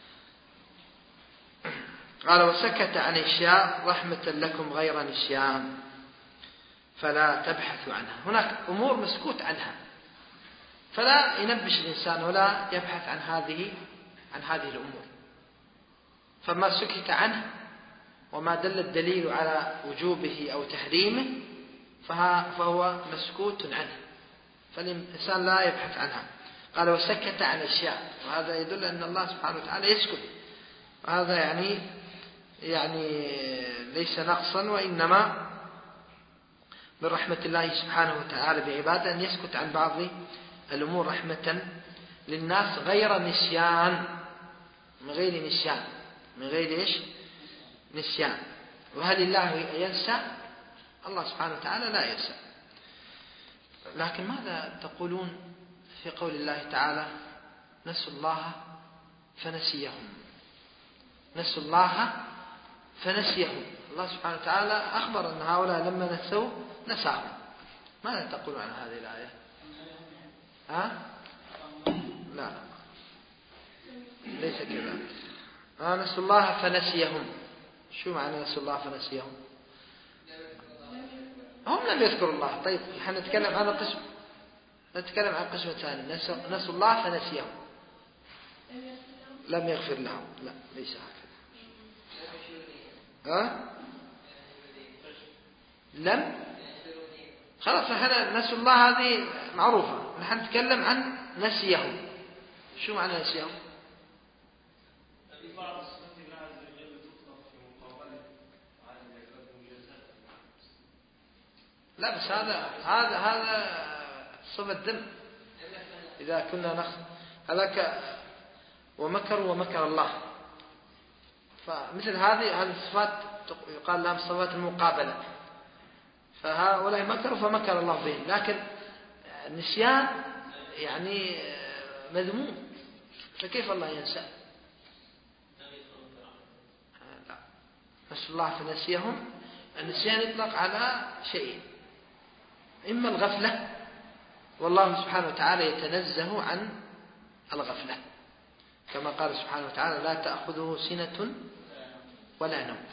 قال وسكت عن أشياء رحمة لكم غير نسيان فلا تبحثوا عنها. هناك أمور مسكوت عنها، فلا ينبش الإنسان ولا يبحث عن هذه عن هذه الأمور. فما سكت عنه وما دل الدليل على وجوبه أو تحريمه فهو مسكوت عنه، فالإنسان لا يبحث عنها. قال وسكت عن أشياء، وهذا يدل أن الله سبحانه وتعالى يسكت، وهذا يعني يعني ليس نقصا، وإنما من رحمة الله سبحانه وتعالى بعباده أن يسكت عن بعض الأمور رحمة للناس غير نسيان، من غير نسيان، من غير إيش؟ نسيان. وهل الله ينسى؟ الله سبحانه وتعالى لا ينسى. لكن ماذا تقولون في قول الله تعالى نسوا الله فنسيهم؟ نسوا الله فنسيهم. الله سبحانه وتعالى أخبر أن هؤلاء لما نسوا نساهم. ماذا تقولون عن هذه الآية؟ ها؟ لا ليس كذلك. آه نسوا الله فنسيهم. شو معنى نسوا الله فنسيهم؟ هم لم يذكروا الله. طيب نحن نتكلم عن القسم، نتكلم عن القسم الثاني، نسوا الله فنسيهم، لم يغفر لهم. لا ليس هكذا. ها؟ لم خلاص نحن نسوا الله هذه معروفة، نحن نتكلم عن نسيهم. شو معنى نسيهم؟ لا بس هذا هذا هذا صفة الذم. إذا كنا نخ هذاك ومكروا ومكر الله، فمثل هذه هذه الصفات يقال لها صفات المقابلة، فهؤلاء مكروا فمكر الله بهم. لكن النسيان يعني مذموم، فكيف الله ينسى؟ لا. نسوا الله فنسيهم. النسيان يطلق على شيء، إما الغفلة، والله سبحانه وتعالى يتنزه عن الغفلة، كما قال سبحانه وتعالى لا تأخذه سنة ولا نوم.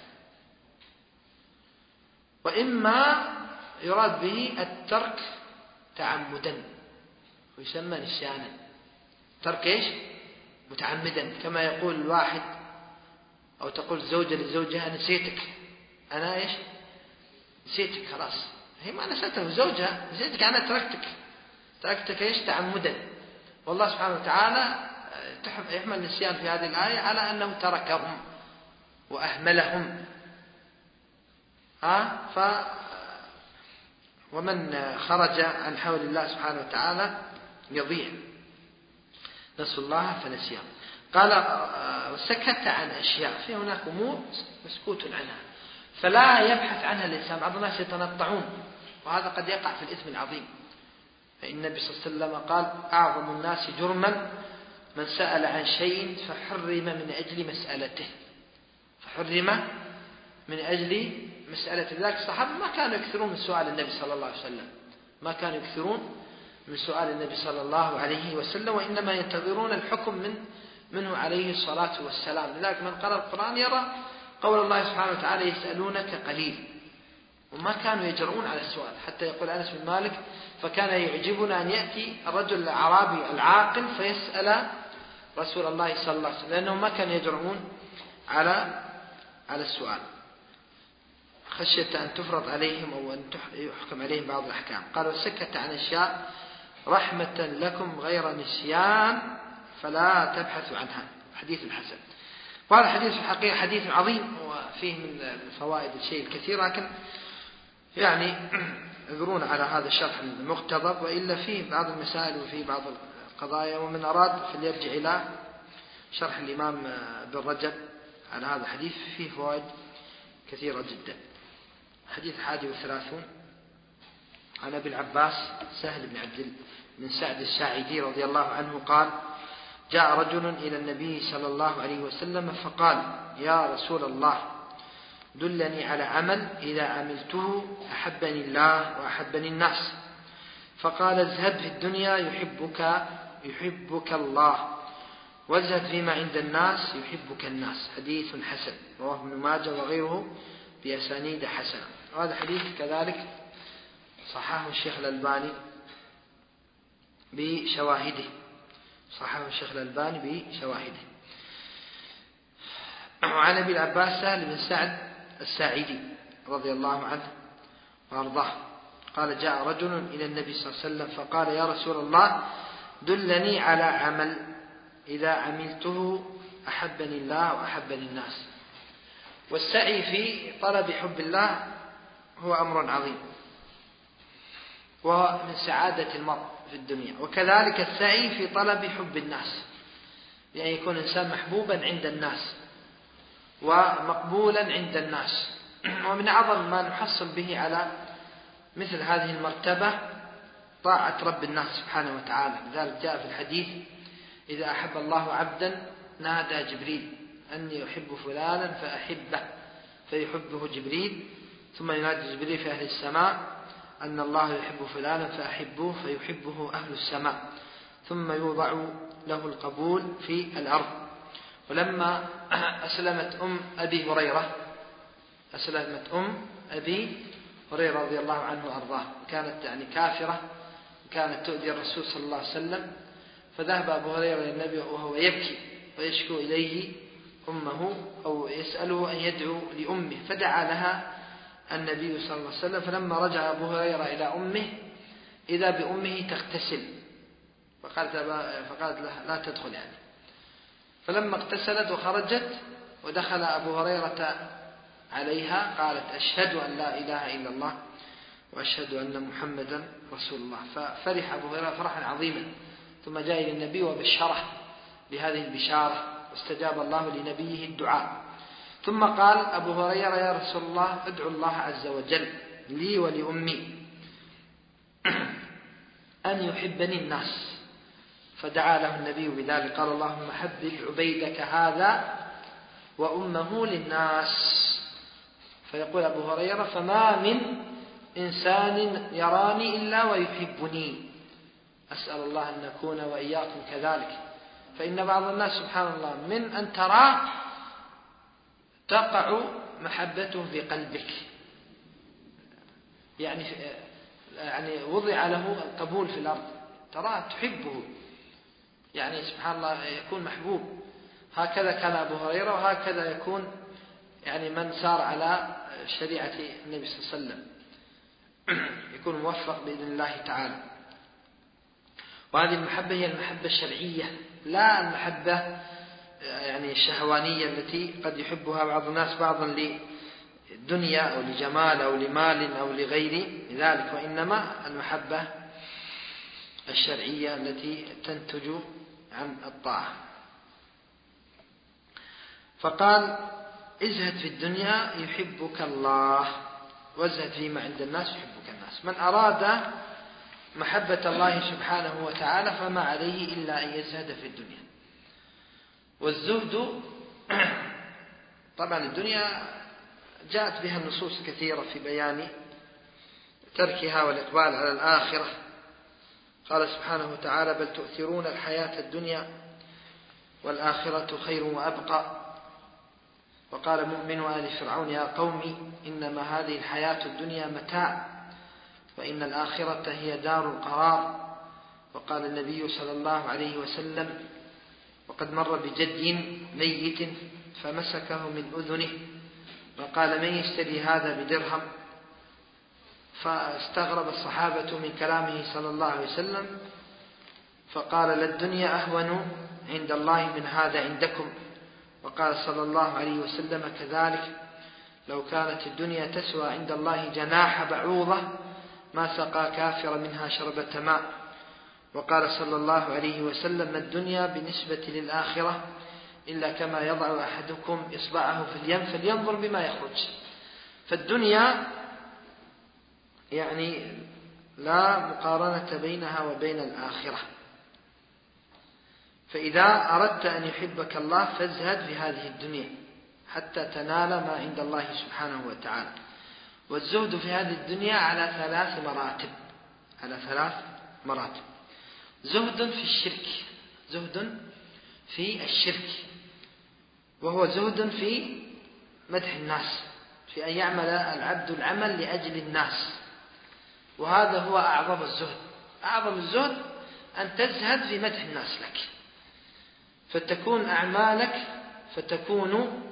وإما يراد به الترك تعمدا ويسمى نسيانا. ترك إيش؟ متعمدا، كما يقول الواحد أو تقول الزوجة لزوجها نسيتك، أنا إيش؟ نسيتك خلاص، هي ما نسيته زوجها، نسيتك أنا تركتك، تركتك إيش؟ تعمدا. والله سبحانه وتعالى يحمل النسيان في هذه الآية على أنه تركهم وأهملهم. ها ف ومن خرج عن حول الله سبحانه وتعالى يضيع. نسوا الله فنسيهم. قال وسكت عن أشياء، في هناك أمور مسكوت عنها فلا يبحث عنها الإنسان. بعض الناس يتنطعون، وهذا قد يقع في الإثم العظيم. فإن النبي صلى الله عليه وسلم قال أعظم الناس جرما من سأل عن شيء فحرم من أجل مسألته، فحرم من أجل مسألة ذلك الصحابة ما كانوا يكثرون من سؤال النبي صلى الله عليه وسلم، ما كانوا يكثرون من سؤال النبي صلى الله عليه وسلم، وإنما ينتظرون الحكم من منه عليه الصلاة والسلام. لذلك من قرأ القرآن يرى قول الله سبحانه وتعالى يسألونك قليل، وما كانوا يجرؤون على السؤال. حتى يقول أنس بن مالك فكان يعجبنا أن يأتي الرجل الأعرابي العاقل فيسأل رسول الله صلى الله عليه وسلم، لأنهم ما كانوا يجرؤون على على السؤال خشية أن تفرض عليهم أو أن يحكم عليهم بعض الأحكام. قال وسكت عن أشياء رحمة لكم غير نسيان فلا تبحثوا عنها. حديث حسن. وهذا الحديث في الحقيقة حديث عظيم وفيه من الفوائد الشيء الكثير، لكن يعني اذرون على هذا الشرح المقتضب، وإلا فيه بعض المسائل وفيه بعض القضايا، ومن أراد فليرجع إلى شرح الإمام ابن رجب على هذا الحديث فيه فوائد كثيرة جدا. حديث حادي وثلاثون عن أبي العباس سهل بن عبد بن سعد الساعدي رضي الله عنه قال جاء رجل إلى النبي صلى الله عليه وسلم فقال يا رسول الله دلني على عمل إذا عملته أحبني الله وأحبني الناس. فقال ازهد في الدنيا يحبك يحبك الله، وازهد فيما عند الناس يحبك الناس. حديث حسن رواه ابن ماجه وغيره بأسانيد حسنة. وهذا حديث كذلك صححه الشيخ الألباني بشواهده، صححه الشيخ الألباني بشواهده. وعن أبي العباس سهل بن سعد الساعدي رضي الله عنه وأرضاه قال جاء رجل إلى النبي صلى الله عليه وسلم فقال يا رسول الله دلني على عمل إذا عملته أحبني الله وأحبني الناس. والسعي في طلب حب الله هو أمر عظيم، وهو من سعادة المرء في الدنيا، وكذلك السعي في طلب حب الناس، يعني يكون إنسان محبوبا عند الناس ومقبولا عند الناس. ومن أعظم ما نحصل به على مثل هذه المرتبة طاعة رب الناس سبحانه وتعالى. لذلك جاء في الحديث إذا أحب الله عبدا نادى جبريل أني أحب فلانا فأحبه فيحبه جبريل، ثم ينادي جبريل في أهل السماء أن الله يحب فلانا فأحبوه فيحبه أهل السماء، ثم يوضع له القبول في الأرض. ولما أسلمت أم أبي هريرة أسلمت أم أبي هريرة رضي الله عنه وأرضاه، كانت يعني كافرة، كانت تؤذي الرسول صلى الله عليه وسلم، فذهب أبو هريرة إلى النبي وهو يبكي ويشكو إليه أمه أو يسأله أن يدعو لأمه، فدعا لها النبي صلى الله عليه وسلم. فلما رجع أبو هريرة إلى أمه إذا بأمه تغتسل، فقالت, فقالت لها لا تدخل يعني. فلما اغتسلت وخرجت ودخل أبو هريرة عليها قالت أشهد أن لا إله إلا الله وأشهد أن محمدا رسول الله. ففرح أبو هريرة فرحا عظيما، ثم جاء إلى النبي وبشره بهذه البشارة، واستجاب الله لنبيه الدعاء. ثم قال أبو هريرة يا رسول الله ادعو الله عز وجل لي ولأمي أن يحبني الناس. فدعا له النبي بذلك قال اللهم حبب عبيدك هذا وأمه للناس. فيقول أبو هريرة فما من إنسان يراني إلا ويحبني، أسأل الله أن نكون وإياكم كذلك. فإن بعض الناس سبحان الله من أن تراه تقع محبته في قلبك، يعني يعني وضع له القبول في الأرض، تراه تحبه، يعني سبحان الله يكون محبوب. هكذا كان أبو هريرة، وهكذا يكون يعني من سار على شريعة النبي صلى الله عليه وسلم يكون موفق بإذن الله تعالى. وهذه المحبة هي المحبة الشرعية، لا المحبة يعني الشهوانية التي قد يحبها بعض الناس بعضا للدنيا أو لجمال أو لمال أو لغير ذلك، وإنما المحبة الشرعية التي تنتج عن الطاعة. فقال ازهد في الدنيا يحبك الله، وازهد فيما عند الناس يحبك الناس. من أراد محبة الله سبحانه وتعالى فما عليه إلا أن يزهد في الدنيا. والزهد طبعا الدنيا جاءت بها النصوص كثيرة في بيان تركها والإقبال على الآخرة. قال سبحانه وتعالى: بل تؤثرون الحياة الدنيا والآخرة خير وأبقى. وقال مؤمن آل فرعون: يا قوم إنما هذه الحياة الدنيا متاع وإن الآخرة هي دار القرار. وقال النبي صلى الله عليه وسلم: وقد مر بجدي ميت فمسكه من أذنه وقال: من يشتري هذا بدرهم؟ فاستغرب الصحابة من كلامه صلى الله عليه وسلم، فقال: للدنيا أهون عند الله من هذا عندكم. وقال صلى الله عليه وسلم كذلك: لو كانت الدنيا تسوى عند الله جناح بعوضة ما سقى كافر منها شربة ماء. وقال صلى الله عليه وسلم: ما الدنيا بالنسبة للآخرة إلا كما يضع أحدكم إصبعه في اليم فلينظر بما يخرج. فالدنيا يعني لا مقارنة بينها وبين الآخرة. فإذا أردت أن يحبك الله فازهد في هذه الدنيا حتى تنال ما عند الله سبحانه وتعالى. والزهد في هذه الدنيا على ثلاث مراتب على ثلاث مراتب زهد في الشرك زهد في الشرك وهو زهد في مدح الناس، في أن يعمل العبد العمل لأجل الناس، وهذا هو أعظم الزهد. أعظم الزهد أن تزهد في مدح الناس لك، فتكون أعمالك فتكون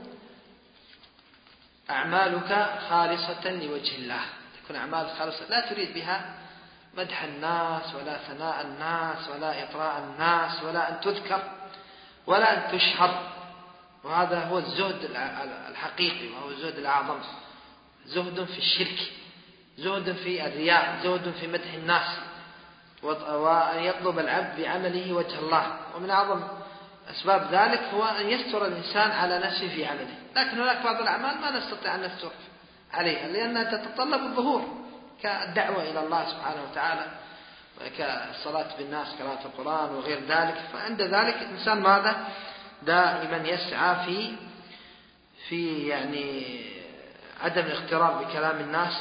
أعمالك خالصة لوجه الله، تكون أعمالك خالصة لا تريد بها مدح الناس ولا ثناء الناس ولا إطراء الناس ولا أن تذكر ولا أن تشهر. وهذا هو الزهد الحقيقي وهو الزهد الأعظم. زهد في الشرك، زهد في الرياء، زهد في مدح الناس، وأن يطلب العبد بعمله وجه الله. ومن أعظم أسباب ذلك هو أن يستر الإنسان على نفسه في عمله. لكن هناك بعض الأعمال ما نستطيع أن نستر عليها لأنها تتطلب الظهور، كالدعوة إلى الله سبحانه وتعالى، كالصلاة بالناس، قراءة القرآن وغير ذلك. فعند ذلك الإنسان ماذا؟ دائما يسعى في في يعني عدم الاغترار بكلام الناس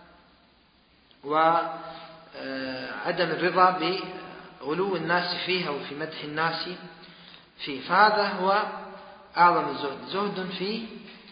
وعدم الرضا بغلو الناس فيها وفي مدح الناس فيه. فهذا هو أعظم الزهد، زهد في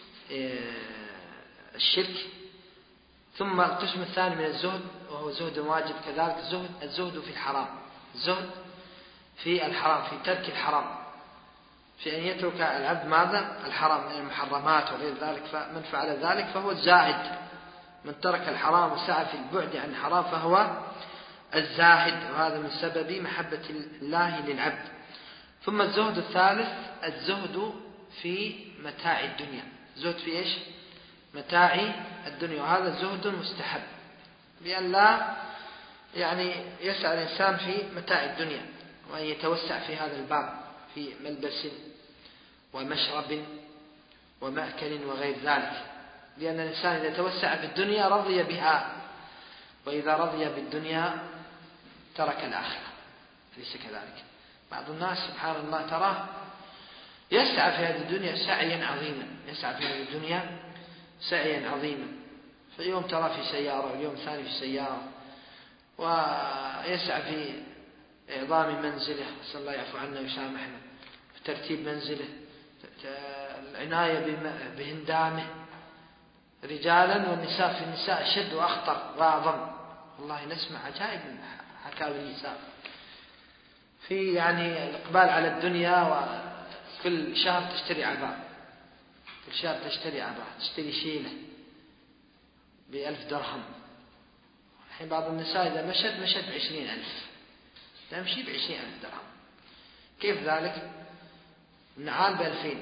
الشرك. ثم القسم الثاني من الزهد وهو زهد واجب كذلك، زهد الزهد في الحرام، الزهد في الحرام، في ترك الحرام، في أن يترك العبد ماذا؟ الحرام من المحرمات وغير ذلك. فمن فعل ذلك فهو الزاهد، من ترك الحرام وسعى في البعد عن الحرام فهو الزاهد، وهذا من سبب محبة الله للعبد. ثم الزهد الثالث الزهد في متاع الدنيا، زهد في إيش؟ متاع الدنيا. وهذا زهد مستحب، بأن لا يعني يسعى الإنسان في متاع الدنيا وأن يتوسع في هذا الباب في ملبس ومشرب ومأكل وغير ذلك، لأن الإنسان إذا توسع في الدنيا رضي بها، وإذا رضي بالدنيا ترك الآخرة. ليس كذلك؟ بعض الناس سبحان الله تراه يسعى في هذه الدنيا سعيا عظيما، يسعى في هذه الدنيا سعيا عظيما، فاليوم ترى في سيارة واليوم ثاني في سيارة، ويسعى في إعظام منزله، نسأل الله يعفو عنا ويسامحنا، في ترتيب منزله، العناية بهندامه، رجالا والنساء، في النساء أشد وأخطر وأعظم. والله نسمع عجائب من حكاوي النساء في يعني الإقبال على الدنيا، وكل شهر تشتري عباء، كل شهر تشتري عباء، تشتري شيلة بألف درهم. الحين بعض النساء إذا مشت مشت بعشرين ألف، تمشي بعشرين ألف درهم. كيف ذلك؟ النعال بألفين،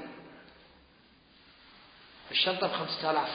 الشنطة بخمسة آلاف.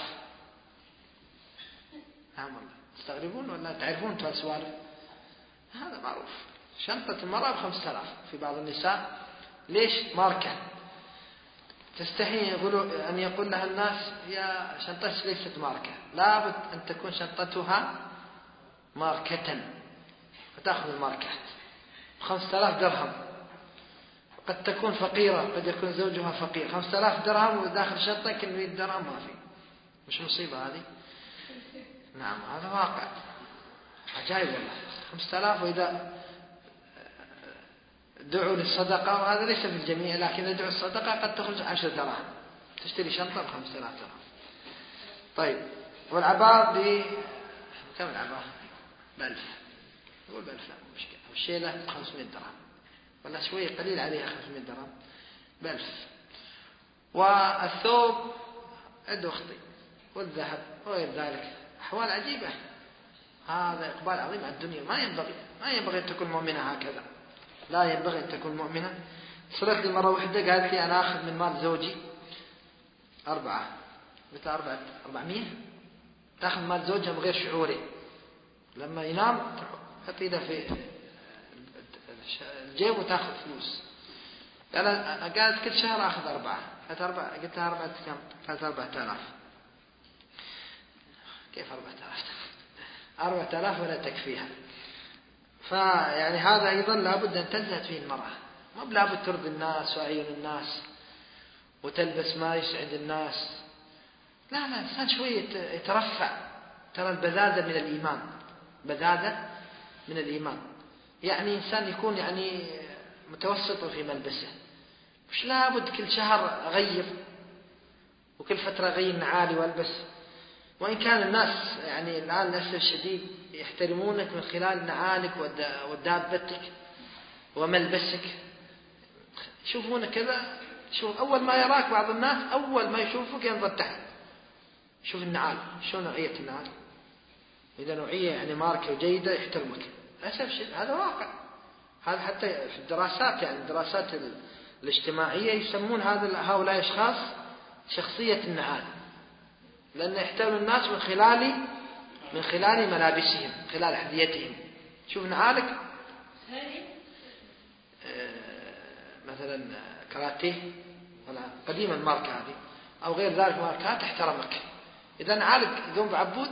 نعم والله، تستغربون ولا تعرفون انتوا السوالف؟ هذا معروف، شنطة المرأة بخمسة آلاف في بعض النساء. ليش؟ ماركة، تستحي يقولوا أن يقول لها الناس يا شنطتك ليست ماركة، لابد أن تكون شنطتها ماركة، فتأخذ الماركات بخمسة آلاف درهم. قد تكون فقيرة، قد يكون زوجها فقير، خمسة آلاف درهم وداخل شنطة كل مئة درهم ما في. مش مصيبة هذه؟ نعم هذا واقع عجائب والله. خمسة آلاف وإذا دعوا للصدقة، وهذا ليس في الجميع، لكن إذا دعوا الصدقة قد تخرج عشر دراهم، تشتري شنطة بخمسة آلاف درهم. طيب والعباء ب كم العباء؟ بألف، يقول بألف لا مشكلة، والشيلة بخمسمائة درهم، ولا شوية قليل عليها خمسمائة درهم، بألف. والثوب عنده أخطي، والذهب وغير ذلك، أحوال عجيبة. هذا إقبال عظيم على الدنيا. ما ينبغي ما ينبغي أن تكون مؤمنة هكذا، لا ينبغي أن تكون مؤمنة. صلت لي مرة واحدة قالت لي أنا أخذ من مال زوجي أربعة، مثل أربعة أربعمية، تأخذ مال زوجها بغير شعوري، لما ينام تحط يده في الجيب وتأخذ فلوس. قالت كل شهر أخذ أربعة. قلت أربعة، قلت لها أربعة كم؟ قالت أربعة آلاف. كيف أربعة آلاف؟ أربعة آلاف ولا تكفيها. فيعني هذا أيضا لابد أن تزهد فيه المرأة، ما بلابد ترضي الناس وعيون الناس وتلبس ما يسعد الناس. لا لا، إنسان شوية يترفع. ترى البذاذة من الإيمان، بذاذة من الإيمان. يعني إنسان يكون يعني متوسط في ملبسه، مش لابد كل شهر أغير وكل فترة أغير نعالي وألبس. وإن كان الناس يعني الآن للأسف الشديد يحترمونك من خلال نعالك ودابتك وملبسك، يشوفونك كذا. شوف أول ما يراك بعض الناس أول ما يشوفك ينظر تحت، شوف النعال شو نوعية النعال، إذا نوعية يعني ماركة وجيدة يحترمك. للأسف الشديد هذا واقع. هذا حتى في الدراسات، يعني الدراسات الاجتماعية يسمون هذا هؤلاء الأشخاص شخصية النعال، لأن يحترم الناس من خلال من خلال ملابسهم، من خلال أحذيتهم. شوف نعالك آه مثلا كراتيه ولا قديم الماركة هذه أو غير ذلك ماركات احترمك. إذا نعالك يقوم بعبود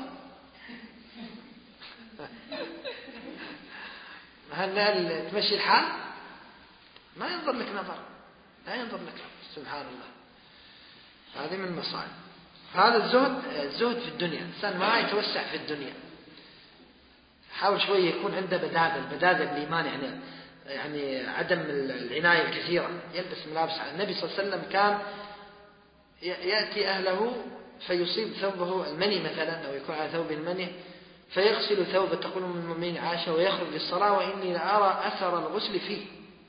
هل تمشي الحال؟ ما ينظر لك نظر، لا ينظر لك. سبحان الله، هذه من المصائب. هذا الزهد الزهد في الدنيا، الإنسان ما يتوسع في الدنيا، حاول شوية يكون عنده بذاذة. البذاذة بالإيمان يعني يعني عدم العناية الكثيرة، يلبس ملابس. النبي صلى الله عليه وسلم كان يأتي أهله فيصيب ثوبه المني مثلا، أو يكون على ثوبه المني، فيغسل ثوبه، تقول من المؤمنين عائشة، ويخرج للصلاة وإني لأرى أثر الغسل فيه.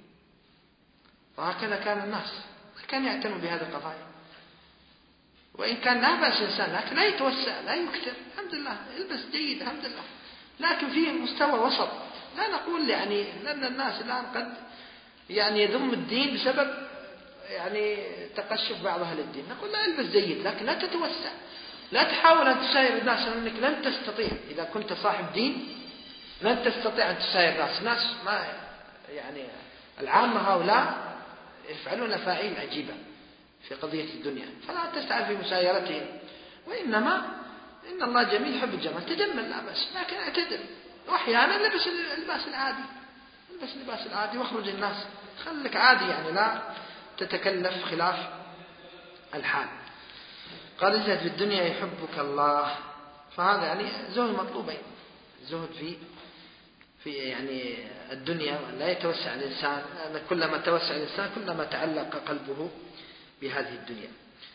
وهكذا كان الناس، كان يعتنوا بهذه القضايا. وإن كان لا بأس إنسان، لكن لا يتوسع، لا يكثر. الحمد لله يلبس جيد الحمد لله، لكن فيه مستوى وسط. لا نقول يعني لأن الناس الآن قد يعني يذم الدين بسبب يعني تقشف بعض أهل الدين، نقول لا البس جيد لكن لا تتوسع. لا تحاول أن تساير الناس، لأنك لن تستطيع. إذا كنت صاحب دين لن تستطيع أن تساير الناس. الناس ما يعني العامة هؤلاء يفعلون أفاعيل عجيبة في قضية الدنيا، فلا تسعى في مسايرتهم. وإنما إن الله جميل يحب الجمال، تجمل لا بأس، لكن اعتدل. وأحيانا لبس اللباس العادي، لبس اللباس العادي واخرج الناس، خلك عادي يعني، لا تتكلف خلاف الحال. قال ازهد في الدنيا يحبك الله. فهذا يعني زهد مطلوبين، زهد في في يعني الدنيا، لا يتوسع الإنسان، لأن كلما توسع الإنسان كلما تعلق قلبه بهذه الدنيا.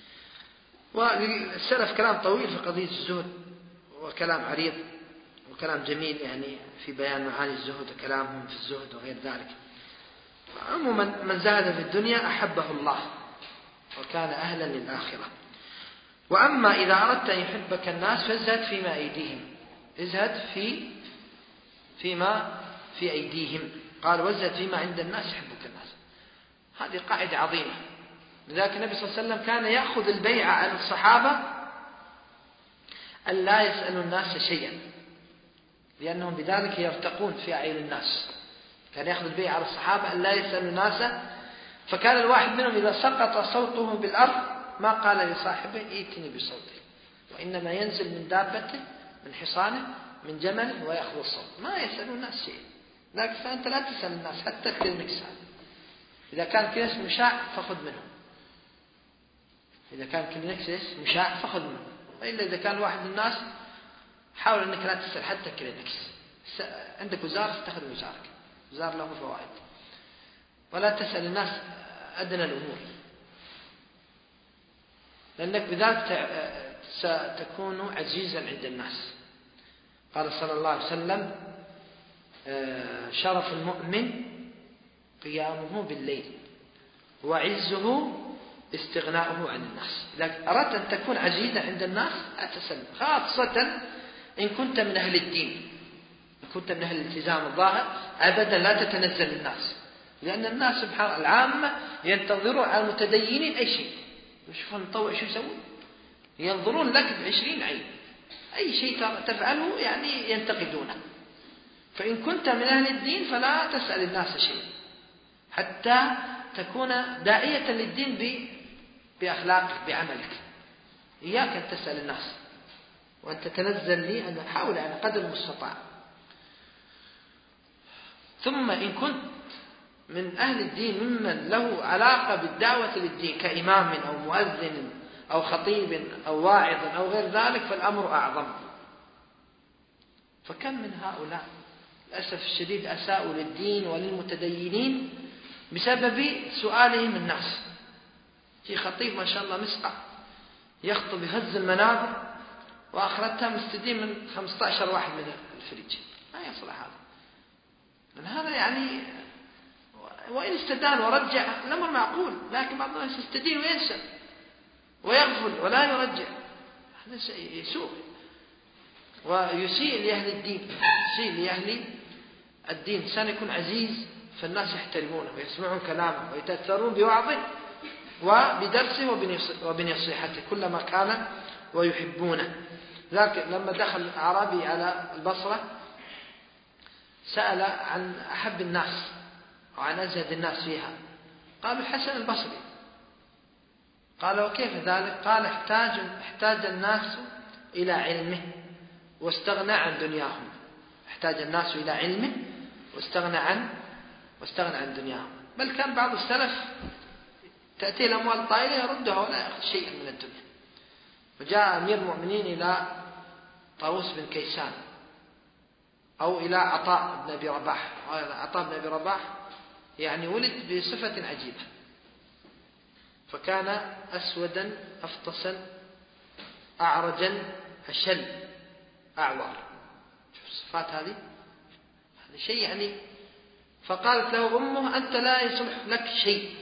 والسلف كلام طويل في قضية الزهد، وكلام عريض وكلام جميل يعني في بيان معاني الزهد وكلامهم في الزهد وغير ذلك. عموما من زهد في الدنيا أحبه الله وكان أهلا للآخرة. وأما إذا أردت أن يحبك الناس فازهد فيما أيديهم، ازهد في فيما في أيديهم. قال وازهد فيما عند الناس يحبك الناس. هذه قاعدة عظيمة. لذلك النبي صلى الله عليه وسلم كان يأخذ البيعة عن الصحابة أن لا يسألوا الناس شيئا، لأنهم بذلك يرتقون في أعين الناس. كان يأخذ البيعة على الصحابة أن لا يسألوا الناس. فكان الواحد منهم إذا سقط صوته بالأرض ما قال لصاحبه ائتني بصوتي، وإنما ينزل من دابته، من حصانه، من جمله، ويأخذ الصوت. ما يسأل الناس شيء. لكن فأنت لا تسأل الناس حتى الكلينكس. إذا كان كلينكس مشاع فخذ منه، إذا كان كلينكس مشاع فخذ منه، فإلا إذا كان واحد من الناس حاول أنك لا تسأل حتى كلينكس، عندك وزار استخدم وزارك، وزار له فوائد، ولا تسأل الناس أدنى الأمور، لأنك بذلك ستكون عزيزا عند الناس. قال صلى الله عليه وسلم شرف المؤمن قيامه بالليل وعزه استغناؤه عن الناس. إذا أردت أن تكون عزيزا عند الناس لا تسلم، خاصة إن كنت من أهل الدين، إن كنت من أهل الالتزام الظاهر أبدا لا تتنزل للناس، لأن الناس سبحان العامة ينتظرون على المتدينين أي شيء. يشوفون المطوع شو يسوون، ينظرون لك بعشرين عين، أي شيء تفعله يعني ينتقدونه. فإن كنت من أهل الدين فلا تسأل الناس شيء حتى تكون داعية للدين بأخلاقك بعملك. إياك أن تسأل الناس وأن تتنزل لي، أن أحاول على قدر المستطاع. ثم إن كنت من أهل الدين ممن له علاقة بالدعوة للدين كإمام أو مؤذن أو خطيب أو واعظ أو غير ذلك فالأمر أعظم. فكم من هؤلاء للأسف الشديد أساءوا للدين وللمتدينين بسبب سؤالهم الناس. في خطيب ما شاء الله مسقع يخطب يهز المنابر وآخرتها مستدين من خمسة عشر واحد من الفريج، ما يصلح هذا. من هذا يعني وإن استدان ورجع الأمر معقول، لكن بعض الناس يستدين وينسى ويغفل ولا يرجع، هذا يسوء ويسيء لأهل الدين، يسيء لأهل الدين. إنسان يكون عزيز فالناس يحترمونه ويسمعون كلامه ويتأثرون بوعظه وبدرسه وبنصيحته كلما كان ويحبونه. لكن لما دخل أعرابي على البصرة سأل عن أحب الناس وعن أزهد الناس فيها، قال الحسن البصري. قال وكيف ذلك؟ قال احتاج, احتاج الناس إلى علمه واستغنى عن دنياهم. احتاج الناس إلى علمه واستغنى عن واستغنى عن دنياهم. بل كان بعض السلف تأتي الأموال الطائلة يردها ولا يأخذ شيئا من الدنيا. وجاء أمير المؤمنين إلى طاووس بن كيسان أو إلى عطاء بن أبي رباح. عطاء بن أبي رباح يعني ولد بصفة عجيبة، فكان أسودا أفطسا أعرجا أشل أعور. شوف الصفات هذه، هذا شيء يعني. فقالت له أمه أنت لا يصلح لك شيء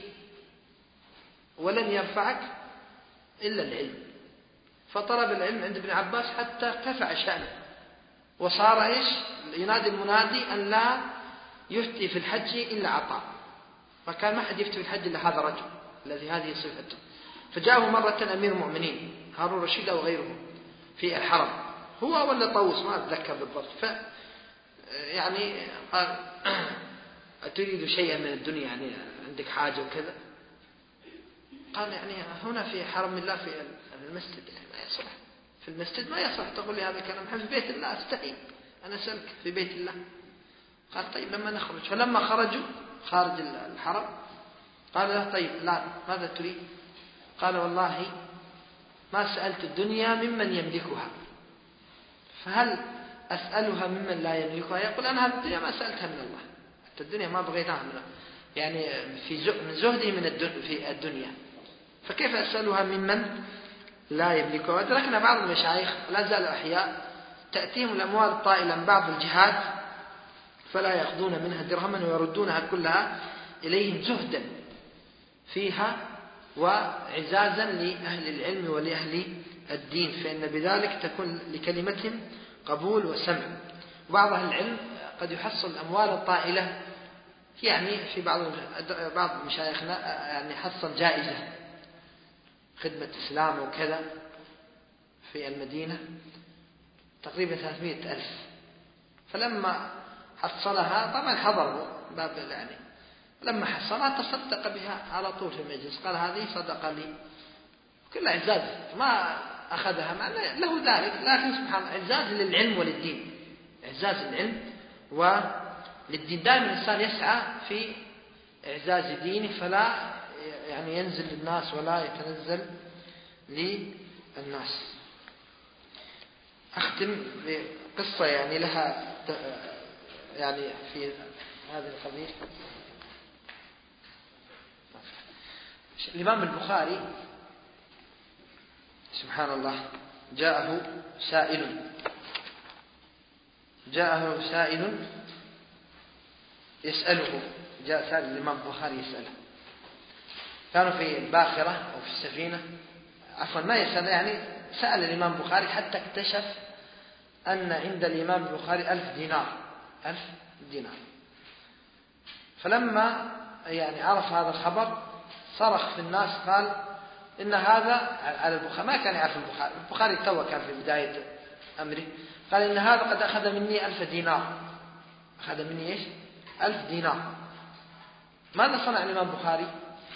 ولن يرفعك إلا العلم. فطلب العلم عند ابن عباس حتى ارتفع شأنه وصار إيش ينادي المنادي أن لا يفتي في الحج إلا عطاء، فكان ما حد يفتي في الحج إلا هذا الرجل الذي هذه صفته. فجاءه مرة أمير المؤمنين هارون الرشيد أو غيره في الحرم، هو ولا طاووس ما أتذكر بالضبط، ف يعني قال أتريد شيئا من الدنيا، يعني عندك حاجة وكذا؟ قال يعني هنا في حرم الله في المسجد ما يصلح، في المسجد ما يصلح تقول لي هذا الكلام، في بيت الله استحي أنا أسألك في بيت الله. قال طيب لما نخرج. فلما خرجوا خارج الحرم قال له طيب لا ماذا تريد؟ قال والله ما سألت الدنيا ممن يملكها، فهل أسألها ممن لا يملكها؟ يقول أنا هذه الدنيا ما سألتها من الله، حتى الدنيا ما بغيتها منه، يعني في من زهدي من الدنيا في الدنيا، فكيف أسألها ممن لا يملكها؟ وأدركنا بعض المشايخ لا زالوا أحياء تأتيهم الأموال الطائلة من بعض الجهات فلا يأخذون منها درهما ويردونها كلها إليهم زهدا فيها وعزازا لأهل العلم ولأهل الدين، فإن بذلك تكون لكلمتهم قبول وسمع. وبعض أهل العلم قد يحصل الأموال الطائلة، يعني في بعض بعض مشايخنا يعني حصل جائزة خدمة إسلام وكذا في المدينة تقريبا ثلاثمائة ألف، فلما حصلها طبعا حضروا باب يعني، لما حصلها تصدق بها على طول في المجلس، قال هذه صدقة لي، كل إعزاز ما أخذها مع له ذلك، لكن سبحان الله إعزاز للعلم وللدين، إعزاز العلم وللدين. دائما الإنسان يسعى في إعزاز دينه فلا يعني ينزل للناس ولا يتنزل للناس. أختم بقصة يعني لها يعني في هذه القضية. الإمام البخاري سبحان الله جاءه سائل جاءه سائل يسأله جاء سائل الإمام البخاري يسأله. كانوا في الباخرة أو في السفينة، عفوا ما يسأل يعني سأل الإمام البخاري حتى اكتشف أن عند الإمام البخاري ألف دينار ألف دينار. فلما يعني عرف هذا الخبر صرخ في الناس قال إن هذا على البخاري، ما كان يعرف البخاري، البخاري تو كان في بداية أمره، قال إن هذا قد أخذ مني ألف دينار، أخذ مني إيش؟ ألف دينار. ماذا صنع الإمام البخاري؟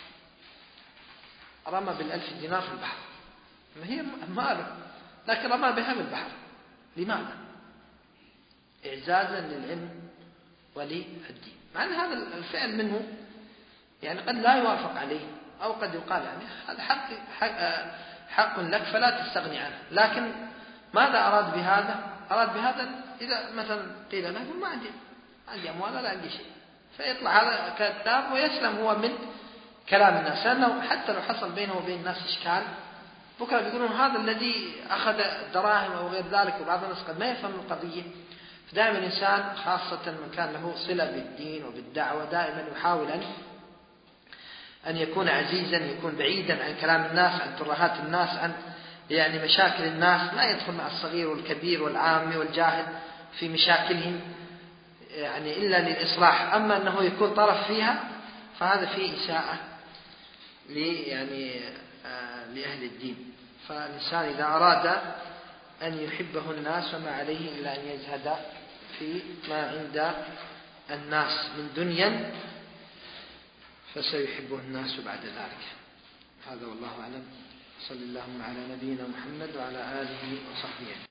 رمى بالألف دينار في البحر، ما هي ماله، لكن رمى بها في البحر. لماذا؟ إعزازا للعلم وللدين، مع أن هذا الفعل منه يعني قد لا يوافق عليه، أو قد يقال يعني هذا حق, حق, حق لك فلا تستغني عنه. لكن ماذا أراد بهذا؟ أراد بهذا إذا مثلا قيل له ما عندي عندي أموال ولا عندي شيء، فيطلع هذا كذاب ويسلم هو من كلام الناس، لأنه حتى لو حصل بينه وبين الناس إشكال بكرة بيقولون هذا الذي أخذ دراهم أو غير ذلك، وبعض الناس قد ما يفهم القضية. فدائما الإنسان خاصة من كان له صلة بالدين وبالدعوة دائما يحاول أن أن يكون عزيزا، يكون بعيدا عن كلام الناس، عن ترهات الناس، عن يعني مشاكل الناس، ما يدخل مع الصغير والكبير والعام والجاهل في مشاكلهم يعني إلا للإصلاح. أما أنه يكون طرف فيها فهذا فيه إساءة يعني آه لأهل الدين. فالإنسان إذا أراد أن يحبه الناس وما عليه إلا أن يزهد في ما عند الناس من دنيا فسيحبه الناس بعد ذلك. هذا والله أعلم. صلى اللهم على نبينا محمد وعلى آله وصحبه.